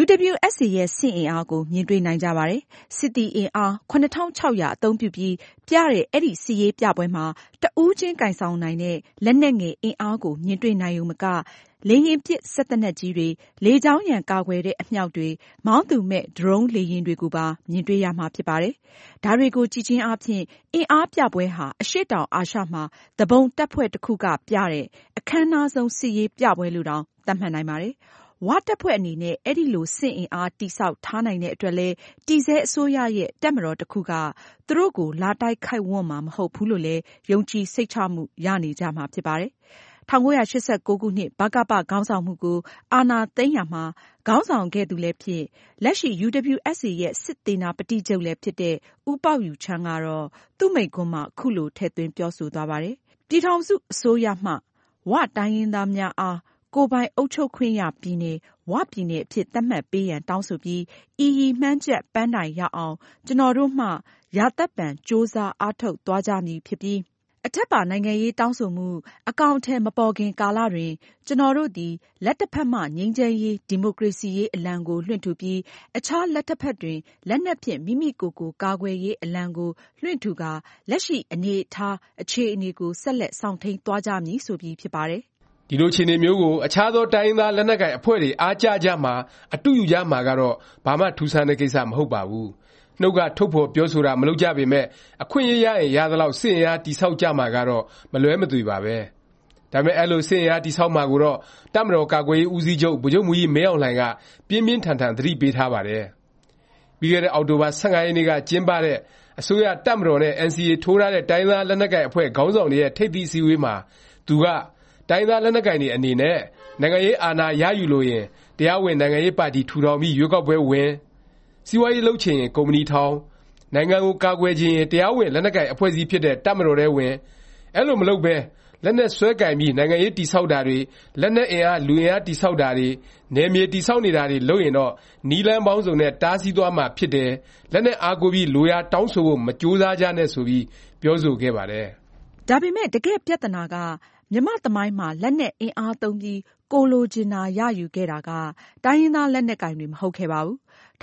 Speaker 17: UWSA ရဲ့စစ်အင်အားကိုမြင်တွေ့နိုင်ကြပါတယ်။စစ်သည်အင်အား 7,600 အသုံးပြုပြီးပြတဲ့အဲ့ဒီစစ်ရေးပြပွဲမှာတဦးချင်းကင်ဆောင်နိုင်တဲ့လက်နက်ငယ်အင်အားကိုမြင်တွေ့နိုင်ုံမကလေယာဉ်ပစ်စက်သေနတ်ကြီးတွေလေကြောင်းရန်ကာကွယ်တဲ့အမြောက်တွေမောင်းသူမဲ့ဒရုန်းလေယာဉ်တွေကိုပါမြင်တွေ့ရမှာဖြစ်ပါတယ်။ဒါတွေကိုကြည့်ချင်းအားဖြင့်အင်အားပြပွဲဟာအရှေ့တောင်အာရှမှာသဘုံတပ်ဖွဲ့တစ်ခုကပြတဲ့အခမ်းအနားဆုံးစစ်ရေးပြပွဲလို့တောင်သတ်မှတ်နိုင်ပါတယ်။ဝတပ်ဖွဲ့အနေနဲ့အဲ့ဒီလိုစစ်အင်အားတိဆောက်ထားနိုင်တဲ့အတွက်လဲတည်ဆဲအစိုးရရဲ့တပ်မတော်တစ်ခုကသူတို့ကိုလာတိုက်ခိုက်ဝန်းမှာမဟုတ်ဘူးလို့လဲယုံကြည်စိတ်ချမှုရနေကြမှာဖြစ်ပါတယ်။1989 ခုနှစ်ဗကပခေါင်းဆောင်မှုကိုအာဏာသိမ်းရာမှာခေါင်းဆောင်ခဲ့သူလည်းဖြစ်လက်ရှိ UWSA ရဲ့စစ်သေနာပတိချုပ်လည်းဖြစ်တဲ့ဦးပေါက်ယူချမ်းကတော့သူ့မိန့်ခွန်းမှာခုလိုထည့်သွင်းပြောဆိုသွားပါတယ်။ပြည်ထောင်စုအစိုးရမှဝတိုင်းရင်းသားများအားကိုယ်ပိုင်အုပ်ချုပ်ခွင့်ရပြည်နယ်ဝပြည်နယ်အဖြစ်သတ်မှတ်ပေးရန်တောင်းဆိုပြီးဤမှန်းချက်ပန်းတိုင်ရောက်အောင်ကျွန်တော်တို့မှရာသက်ပံစ조사အားထုတ်သွားကြမည်ဖြစ်ပြီးအထက်ပါနိုင်ငံရေးတောင်းဆိုမှုအကောင်အထည်မပေါ်ခင်ကာလတွင်ကျွန်တော်တို့သည်လက်တစ်ဖက်မှငြိမ်းချမ်းရေးဒီမိုကရေစီရေးအလံကိုလွှင့်ထူပြီးအခြားလက်တစ်ဖက်တွင်လက်နက်ဖြင့်မိမိကိုယ်ကိုကာကွယ်ရေးအလံကိုလွှင့်ထူကာလက်ရှိအနေအထားအခြေအနေကိုဆက်လက်ဆောင်ထိန်သွားကြမည်ဆိုပြီးဖြစ်ပါတယ်
Speaker 16: ဒီလိုခြေနေမျိုးကိုအခြားသောတိုင်းသားလက်နက်ကိုင်အဖွဲ့တွေအားကြကြမှာအတူယူကြမှာကတော့ဘာမှထူးဆန်းတဲ့ကိစ္စမဟုတ်ပါဘူးနှုတ်ကထုတ်ဖော်ပြောဆိုတာမလုပ်ကြပေမဲ့အခွင့်အရေးရရင်ရသလောက်စစ်အင်အားတိဆောက်ကြမှာကတော့မလွဲမသွေပါပဲဒါပေမဲ့အဲ့လိုစစ်အင်အားတိဆောက်မှာကိုတော့တပ်မတော်ကာကွယ်ရေးဦးစီးချုပ်ဗိုလ်ချုပ်မူကြီးမင်းအောင်လှိုင်ကပြင်းပြင်းထန်ထန်သတိပေးထားပါတယ်ပြီးခဲ့တဲ့အောက်တိုဘာ15 ရက်နေ့ကကျင်းပတဲ့အစိုးရတပ်မတော်နဲ့ NCA ထိုးထားတဲ့တိုင်းသားလက်နက်ကိုင်အဖွဲ့ခေါင်းဆောင်တွေရဲ့ထိပ်သီးအစည်းအဝေးမှာသူကတိုင်းသားလက်နက်ကိုင်တွေအနေနဲ့နိုင်ငံရေးအာဏာရယူလို့ရင်တရားဝင်နိုင်ငံရေးပါတီထူထောင်ပြီးရွေးကောက်ပွဲဝင်စီးပွားရေးလုပ်ချင်ရင်ကုမ္ပဏီထောင်နိုင်ငံကိုကာကွယ်ခြင်းရင်တရားဝင်လက်နက်ကိုင်အဖွဲ့အစည်းဖြစ်တဲ့တပ်မတော်ထဲဝင်အဲ့လိုမလုပ်ပဲလက်နက်ဆွဲကင်ပြီးနိုင်ငံရေးတည်ဆောက်တာတွေလက်နက်အင်အားလူအင်အားတည်ဆောက်တာတွေနယ်မြေတည်ဆောက်နေတာတွေလုပ်ရင်တော့နီးလန်းပေါင်းစုံနဲ့တားဆီးသွားမှာဖြစ်တယ်လက်နက်အားကိုပြီးလိုရာတောင်းဆိုဖို့မကြိုးစားကြနဲ့ဆိုပြီးပြောဆိုခဲ့ပါတယ်
Speaker 17: ဒါပေမဲ့တကယ်ပြဿနာကမြန်မာသမိုင်းမှာလက်နက်အင်အားသုံးပြီးကိုလိုချင်တာရယူခဲ့တာကတိုင်းရင်းသားလက်နက်ကိုင်တွေမဟုတ်ခဲ့ပါဘူး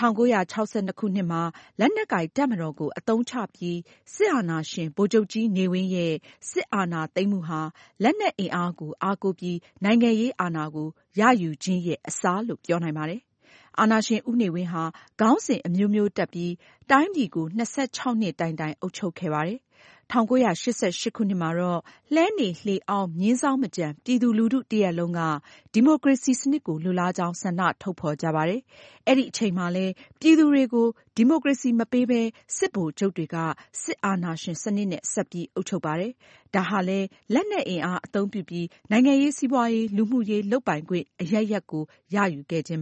Speaker 17: 1962 ခုနှစ်မှာလက်နက်ကိုင်တပ်မတော်ကိုအသုံးချပြီးစစ်အာဏာရှင်ဗိုလ်ချုပ်ကြီးနေဝင်းရဲ့စစ်အာဏာသိမ်းမှုဟာလက်နက်အင်အားကိုအားကိုးပြီးနိုင်ငံရေးအာဏာကိုရယူခြင်းရဲ့အစားလို့ပြောနိုင်ပါတယ်အာဏာရှင်ဦးနေဝင်းဟာခေါင်းစဉ်အမျိုးမျိုးတက်ပြီးတိုင်းပြည်ကို26 နှစ်တိုင်တိုင်အုပ်ချုပ်ခဲ့ပါတယ်1988 ခုနှစ်မှာတော့လှဲနေလှေအောင်မြင်းဆောင်မကြံပြည်သူလူထုတရက်လုံးကဒီမိုကရေစီစနစ်ကိုလိုလားကြောင်းဆန္ဒထုတ်ဖော်ကြပါတယ်။အဲ့ဒီအချိန်မှာလဲပြည်သူတွေကိုဒီမိုကရေစီမပေးဘဲစစ်ဗိုလ်ချုပ်တွေကစစ်အာဏာရှင်စနစ်နဲ့ဆက်ပြီးအုပ်ချုပ်ပါတယ်။ဒါဟာလဲလက်နက်အင်အားအသုံးပြုပြီးနိုင်ငံရေးစီးပွားရေးလူမှုရေးလုပ်ပိုင်ခွင့်အရပ်ရပ်ကိုရယူခဲ့ခြင်းပါ။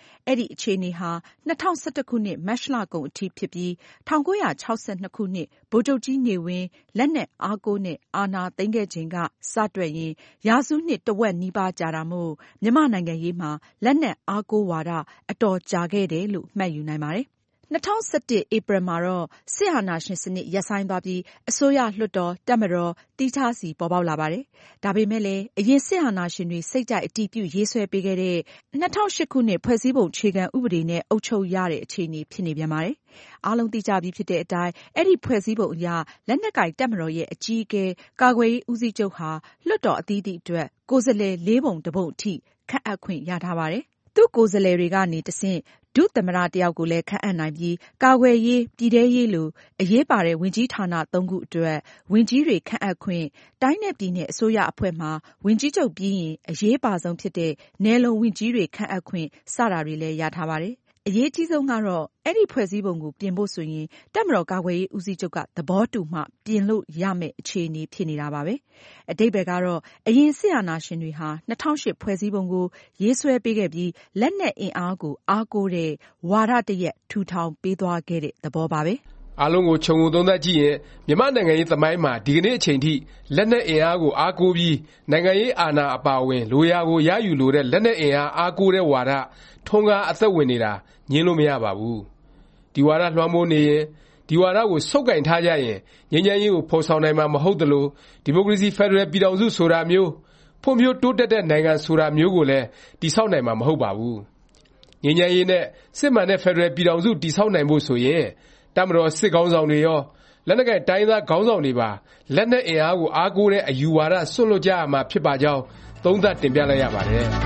Speaker 17: အဲ့ဒီအခြေအနေဟာ2011ခုနှစ်မတ်လကုန်အထိဖြစ်ပြီး1962ခုနှစ်ဗိုလ်ချုပ်ကြီးနေဝင်းလက်နက်အားကိုးနဲ့အာဏာသိမ်းခဲ့ချိန်ကစတွက်ရင်ရာစုနှစ်တစ်ဝက်နီးပါးကြာတာမို့မြန်မာနိုင်ငံရေးမှာလက်နက်အားကိုးဝါဒအတော်ကြာခဲ့တယ်လို့မှတ်ယူနိုင်ပါတယ်။2011ဧပြီမှာတော့စစ်အာဏာရှင်စနစ်ရပ်ဆိုင်းသွားပြီးအစိုးရလွှတ်တော်တပ်မတော်တီးခြားစီပေါ်ပေါက်လာပါတယ်။ဒါပေမဲ့လည်းအရင်စစ်အာဏာရှင်တွေစိတ်ကြိုက်အတည်ပြုရေးဆွဲပေးခဲ့တဲ့2008ခုနှစ်ဖွဲ့စည်းပုံအခြေခံဥပဒေနဲ့အုပ်ချုပ်ရတဲ့အခြေအနေဖြစ်နေပြန်ပါတယ်။အားလုံးသိကြပြီးဖြစ်တဲ့အတိုင်းအဲ့ဒီဖွဲ့စည်းပုံအရလက်နက်ကိုင်တပ်မတော်ရဲ့အကြီးအကဲကာကွယ်ရေးဦးစီးချုပ်ဟာလွှတ်တော်အသီးသီးအတွက်ကိုယ်စားလှယ်၄ပုံတစ်ပုံအထိခန့်အပ်ခွင့်ရထားပါတယ်။သူ့ကိုယ်စားလှယ်တွေကနေတဆင့်ဒုသမ္မတတယောက်ကိုလည်းခန့်အပ်နိုင်ပြီးကာကွယ်ရေးပြည်ထဲရေးလိုအရေးပါတဲ့ဝန်ကြီးဌာန၃ခုအတွက်ဝန်ကြီးတွေခန့်အပ်ခွင့်တိုင်းနဲ့ပြည်နယ်အစိုးရအဖွဲ့မှာဝန်ကြီးချုပ်ပြီးရင်အရေးပါဆုံးဖြစ်တဲ့နယ်လုံဝန်ကြီးတွေခန့်အပ်ခွင့်စတာတွေလည်းရထားပါတယ်။အရေးကြီးဆုံးကတော့အဲ့ဒီဖွဲ့စည်းပုံကိုပြင်ဖို့ဆိုရင်တပ်မတော်ကာကွယ်ရေးဦးစီးချုပ်ကသဘောတူမှပြင်လို့ရမယ့်အခြေအနေဖြစ်နေတာပါပဲ။အဓိပ္ပာယ်ကတော့အရင်စစ်အာဏာရှင်တွေဟာ2008ဖွဲ့စည်းပုံကိုရေးဆွဲပေးခဲ့ပြီးလက်နက်အင်အားကိုအားကိုးတဲ့ဝါဒတရက်ထူထောင်ပေးသွားခဲ့တဲ့သဘောပါပဲ
Speaker 16: ။အားလုံးကိုခြုံငုံသုံးသပ်ကြည့်ရင်မြန်မာနိုင်ငံရေးသမိုင်းမှာဒီကနေ့အချိန်ထိလက်နက်အင်အားကိုအားကိုးပြီးနိုင်ငံရေးအာဏာအပါအဝင်လိုရာကိုရယူလိုတဲ့လက်နက်အင်အားအားကိုးတဲ့ဝါဒထုံးကားအသက်ဝင်နေတာငြင်းလို့မရပါဘူး။ဒီဝါဒလွှမ်းမိုးနေရင်ဒီဝါဒကိုဆုပ်ကိုင်ထားကြရင်ငြိမ်းချမ်းရေးကိုဖော်ဆောင်နိုင်မှာမဟုတ်သလိုဒီမိုကရေစီဖက်ဒရယ်ပြည်ထောင်စုဆိုတာမျိုးဖွံ့ဖြိုးတိုးတက်တဲ့နိုင်ငံဆိုတာမျိုးကိုလည်းတည်ဆောက်နိုင်မှာမဟုတ်ပါဘူး။ငြိမ်းချမ်းရေးနဲ့စစ်မှန်တဲ့ဖက်ဒရယ်ပြည်ထောင်စုတည်ဆောက်နိုင်ဖို့ဆိုရင်တပ်မတော်စစ်ခေါင်းဆောင်တွေရောလက်နက်ကိုင်တိုင်းသားခေါင်းဆောင်တွေပါလက်နက်အင်အားကိုအားကိုးတဲ့အယူဝါဒစွန့်လွတ်ကြရမှာဖြစ်ပါကြောင်းသုံးသပ်တင်ပြလိုက်ရပါတယ်။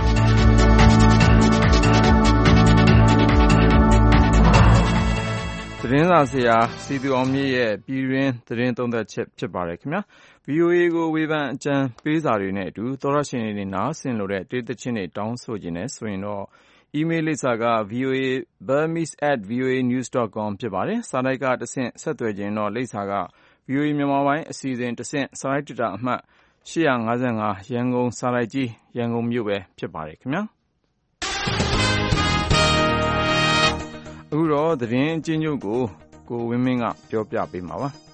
Speaker 2: သတင်းစာဆရာစီသူအောင်မြင့်ရဲ့ပြည်တွင်းသတင်းသုံးသပ်ချက်ဖြစ်ပါတယ်ခင်ဗျာ VOA ကိုဝေဖန်အကြံပေးစာတွေနဲ့အတူသောရရှင်တွေနားဆင်လို့တဲ့တေးသချင်းတွေတောင်းဆိုခြင်းနဲ့ဆိုရင်တော့email လိပ်စာက voaburmese@voanews.com ဖြစ်ပါတယ်။စာတိုက်ကတဆင့်ဆက်သွယ်ခြင်းတော့လိပ်စာက VOA မြန်မာပိုင်းအစီအစဉ်တဆင့်စာရိုက်တာအမှတ်855ရန်ကုန်စာရိုက်ကြီးရန်ကုန်မြို့ပဲဖြစ်ပါတယ်ခင်ဗျာ။အခုတော့သတင်းအကျဉ်းချုပ်ကိုဝင်းမင်းကပြောပြပေးမှာပါ
Speaker 3: ။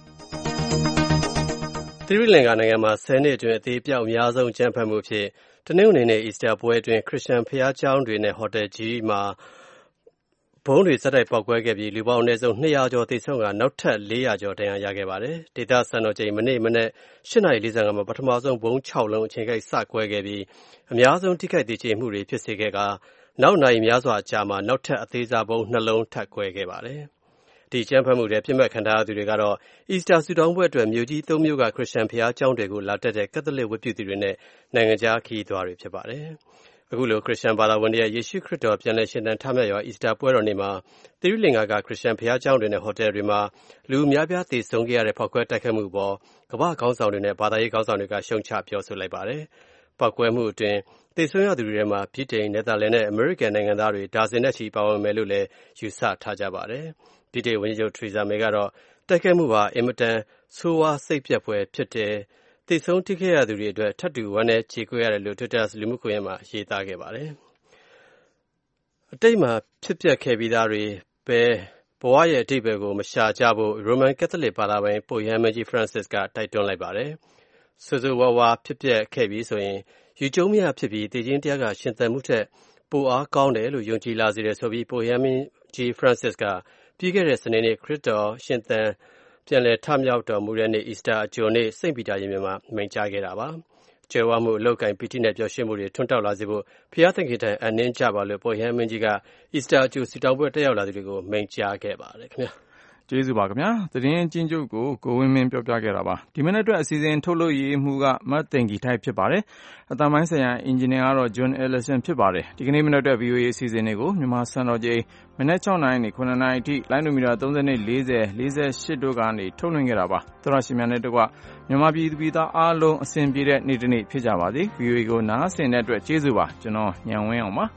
Speaker 3: သီရိလင်္ကာနိုင်ငံမှာ10နှစ်အတွင်းအသေးပြောက်အများဆုံးအကြမ်းဖက်မှုအဖြစ်တနင်္ဂနွေနေ့အီစတာပွဲအတွင်းခရစ်ယာန်ဘုရားကျောင်းတွေနဲ့ဟိုတယ်ကြီးမှာဗုံးတွေဆက်တိုက်ပေါက်ကွဲခဲ့ပြီးလူပေါင်းအနည်းဆုံး200ကျော်သေဆုံးကနောက်ထပ်400ကျော်ဒဏ်ရာရခဲ့ပါတယ်။ဒေသစံတော်ချိန်မနေ့မနက်8:45မှာပထမဆုံးဗုံး6လုံးအချိန်ကိုက်စကွဲခဲ့ပြီးအများဆုံးထိခိုက်သေကျေမှုတွေဖြစ်စေခဲ့ကနောက်နာရီများစွာကြာမှာနောက်ထပ်အသေးစားဗုံး2လုံးထပ်ကွဲခဲ့ပါတယ်။ဒီအကြမ်းဖက်မှုတွေပြစ်မှတ်ခံထားရသူတွေကတော့အီစတာဆူတောင်းပွဲအတွက်မြို့ကြီး3မြို့ကခရစ်ယာန်ဘုရားကျောင်းတွေကိုလာတက်တဲ့ကက်သလစ်ဝတ်ပြုသူတွေနဲ့နိုင်ငံခြားခရီးသွားတွေဖြစ်ပါတယ်။အခုလိုခရစ်ယာန်ဘာသာဝင်တွေရဲ့ယေရှုခရစ်တော်ပြန်လည်ရှင်သန်ထမြောက်ရာအီစတာပွဲတော်နေ့မှာသီရိလင်္ကာကခရစ်ယာန်ဘုရားကျောင်းတွေနဲ့ဟိုတယ်တွေမှာလူအများပြားသေဆုံးခဲ့ရတဲ့ဖောက်ခွဲတိုက်ခိုက်မှုပေါ်ကမ္ဘာ့ခေါင်းဆောင်တွေနဲ့ဘာသာရေးခေါင်းဆောင်တွေကရှုံချပြောဆိုလိုက်ပါတယ်။ပောက်ကွဲမှုအတွင်းသေဆုံးရသူတွေထဲမှာဗြိတိန်၊နယ်သာလန်နဲ့အမေရိကန်နိုင်ငံသားတွေဒါဇင်နဲ့ချီပါဝင်မယ်လို့လည်းယူဆထားကြပါတယ်။ဗြိတိန်ဝန်ကြီးချုပ်ထရီဇာမေကတော့တိုက်ခိုက်မှုဟာအင်မတန်ဆိုးဝါးစိတ်ပျက်ဖွယ်ဖြစ်တယ်။သေဆုံးထိခိုက်ရသူတွေအတွက်ထပ်တူဝမ်းနည်းကြေကွဲရတယ်လို့ Twitter လူမှုကွန်ရက်မှာရေးသားခဲ့ပါတယ်။အတိတ်မှာဖြစ်ပျက်ခဲ့ပြီးသားတွေပဲဘဝရဲ့အဓိပ္ပာယ်ကိုမရှာကြဖို့ရိုမန်ကက်သလစ်ဘာသာဝင်ပုပ်ရဟန်းမင်းကြီး Francis ကတိုက်တွန်းလိုက်ပါတယ်။ဆိုးဆိုးဝါးဝါးဖြစ်ပျက်ခဲ့ပြီးဆိုရင်ယူကျုံးမရဖြစ်ပြီးသေခြင်းတရားကရှင်သန်မှုထက်ပိုအားကောင်းတယ်လို့ယုံကြည်လာစေတယ်ဆိုပြီးပုပ်ရဟန်းမင်းကြီး Francis ကပြီးခဲ့တဲ့စနေနေ့ခရစ်တော်ရှင်သန်ပြန်လည်ထမြောက်တော်မူတဲ့နေ့အီစတာအကြိုနေ့စိန့်ပီတာရင်ပြင်မှာမိန့်ကြားခဲ့တာပါ။ကြွယ်ဝမှုအလောက်ကိုင်ပီတိနဲ့ပျော်ရွှင်မှုတွေထွန်းတောက်လာစေဖို့ဘုရားသခင်ထံအနှင်းကြပါလို့ပုပ်ရဟန်းမင်းကြီးကအီစတာအကြိုဆုတောင်းပွဲတက်ရောက်လာသူတွေကိုမိန့်ကြားခဲ့ပါတယ်ခင်ဗျာ။
Speaker 2: ကျေးဇူးပါခင်ဗျာသတင်းအချင်းချုပ်ကိုဝင်းမင်းပြောပြခဲ့တာပါဒီမနေ့အတွက်အစီအစဉ်ထုတ်လုပ်ရေးမှုကမတ်တင်ကြီးထိုက်ဖြစ်ပါတယ်အတမိုင်းဆိုင်ရာအင်ဂျင်နီယာကတော့ John Ellison ဖြစ်ပါတယ်ဒီကနေ့မနေ့အတွက် VOA အစီအစဉ်တွေကိုမြန်မာစံတော်ချိန်မနေ့6နာရီနဲ့9နာရီအထိလိုင်းနိုမီတာ30 40 48တို့ကနေထုတ်လွှင့်ခဲ့တာပါသောရရှိများနဲ့တကွမြန်မာပြည်သူပြည်သားအားလုံးအစဉ်ပြေတဲ့နေ့တစ်နေ့ဖြစ်ကြပါစေ VOA ကိုနားဆင်တဲ့အတွက်ကျေးဇူးပါကျွန်တော်ညံဝင်းအောင်ပါ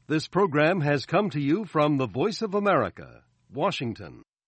Speaker 1: This program has come to you from the Voice of America, Washington.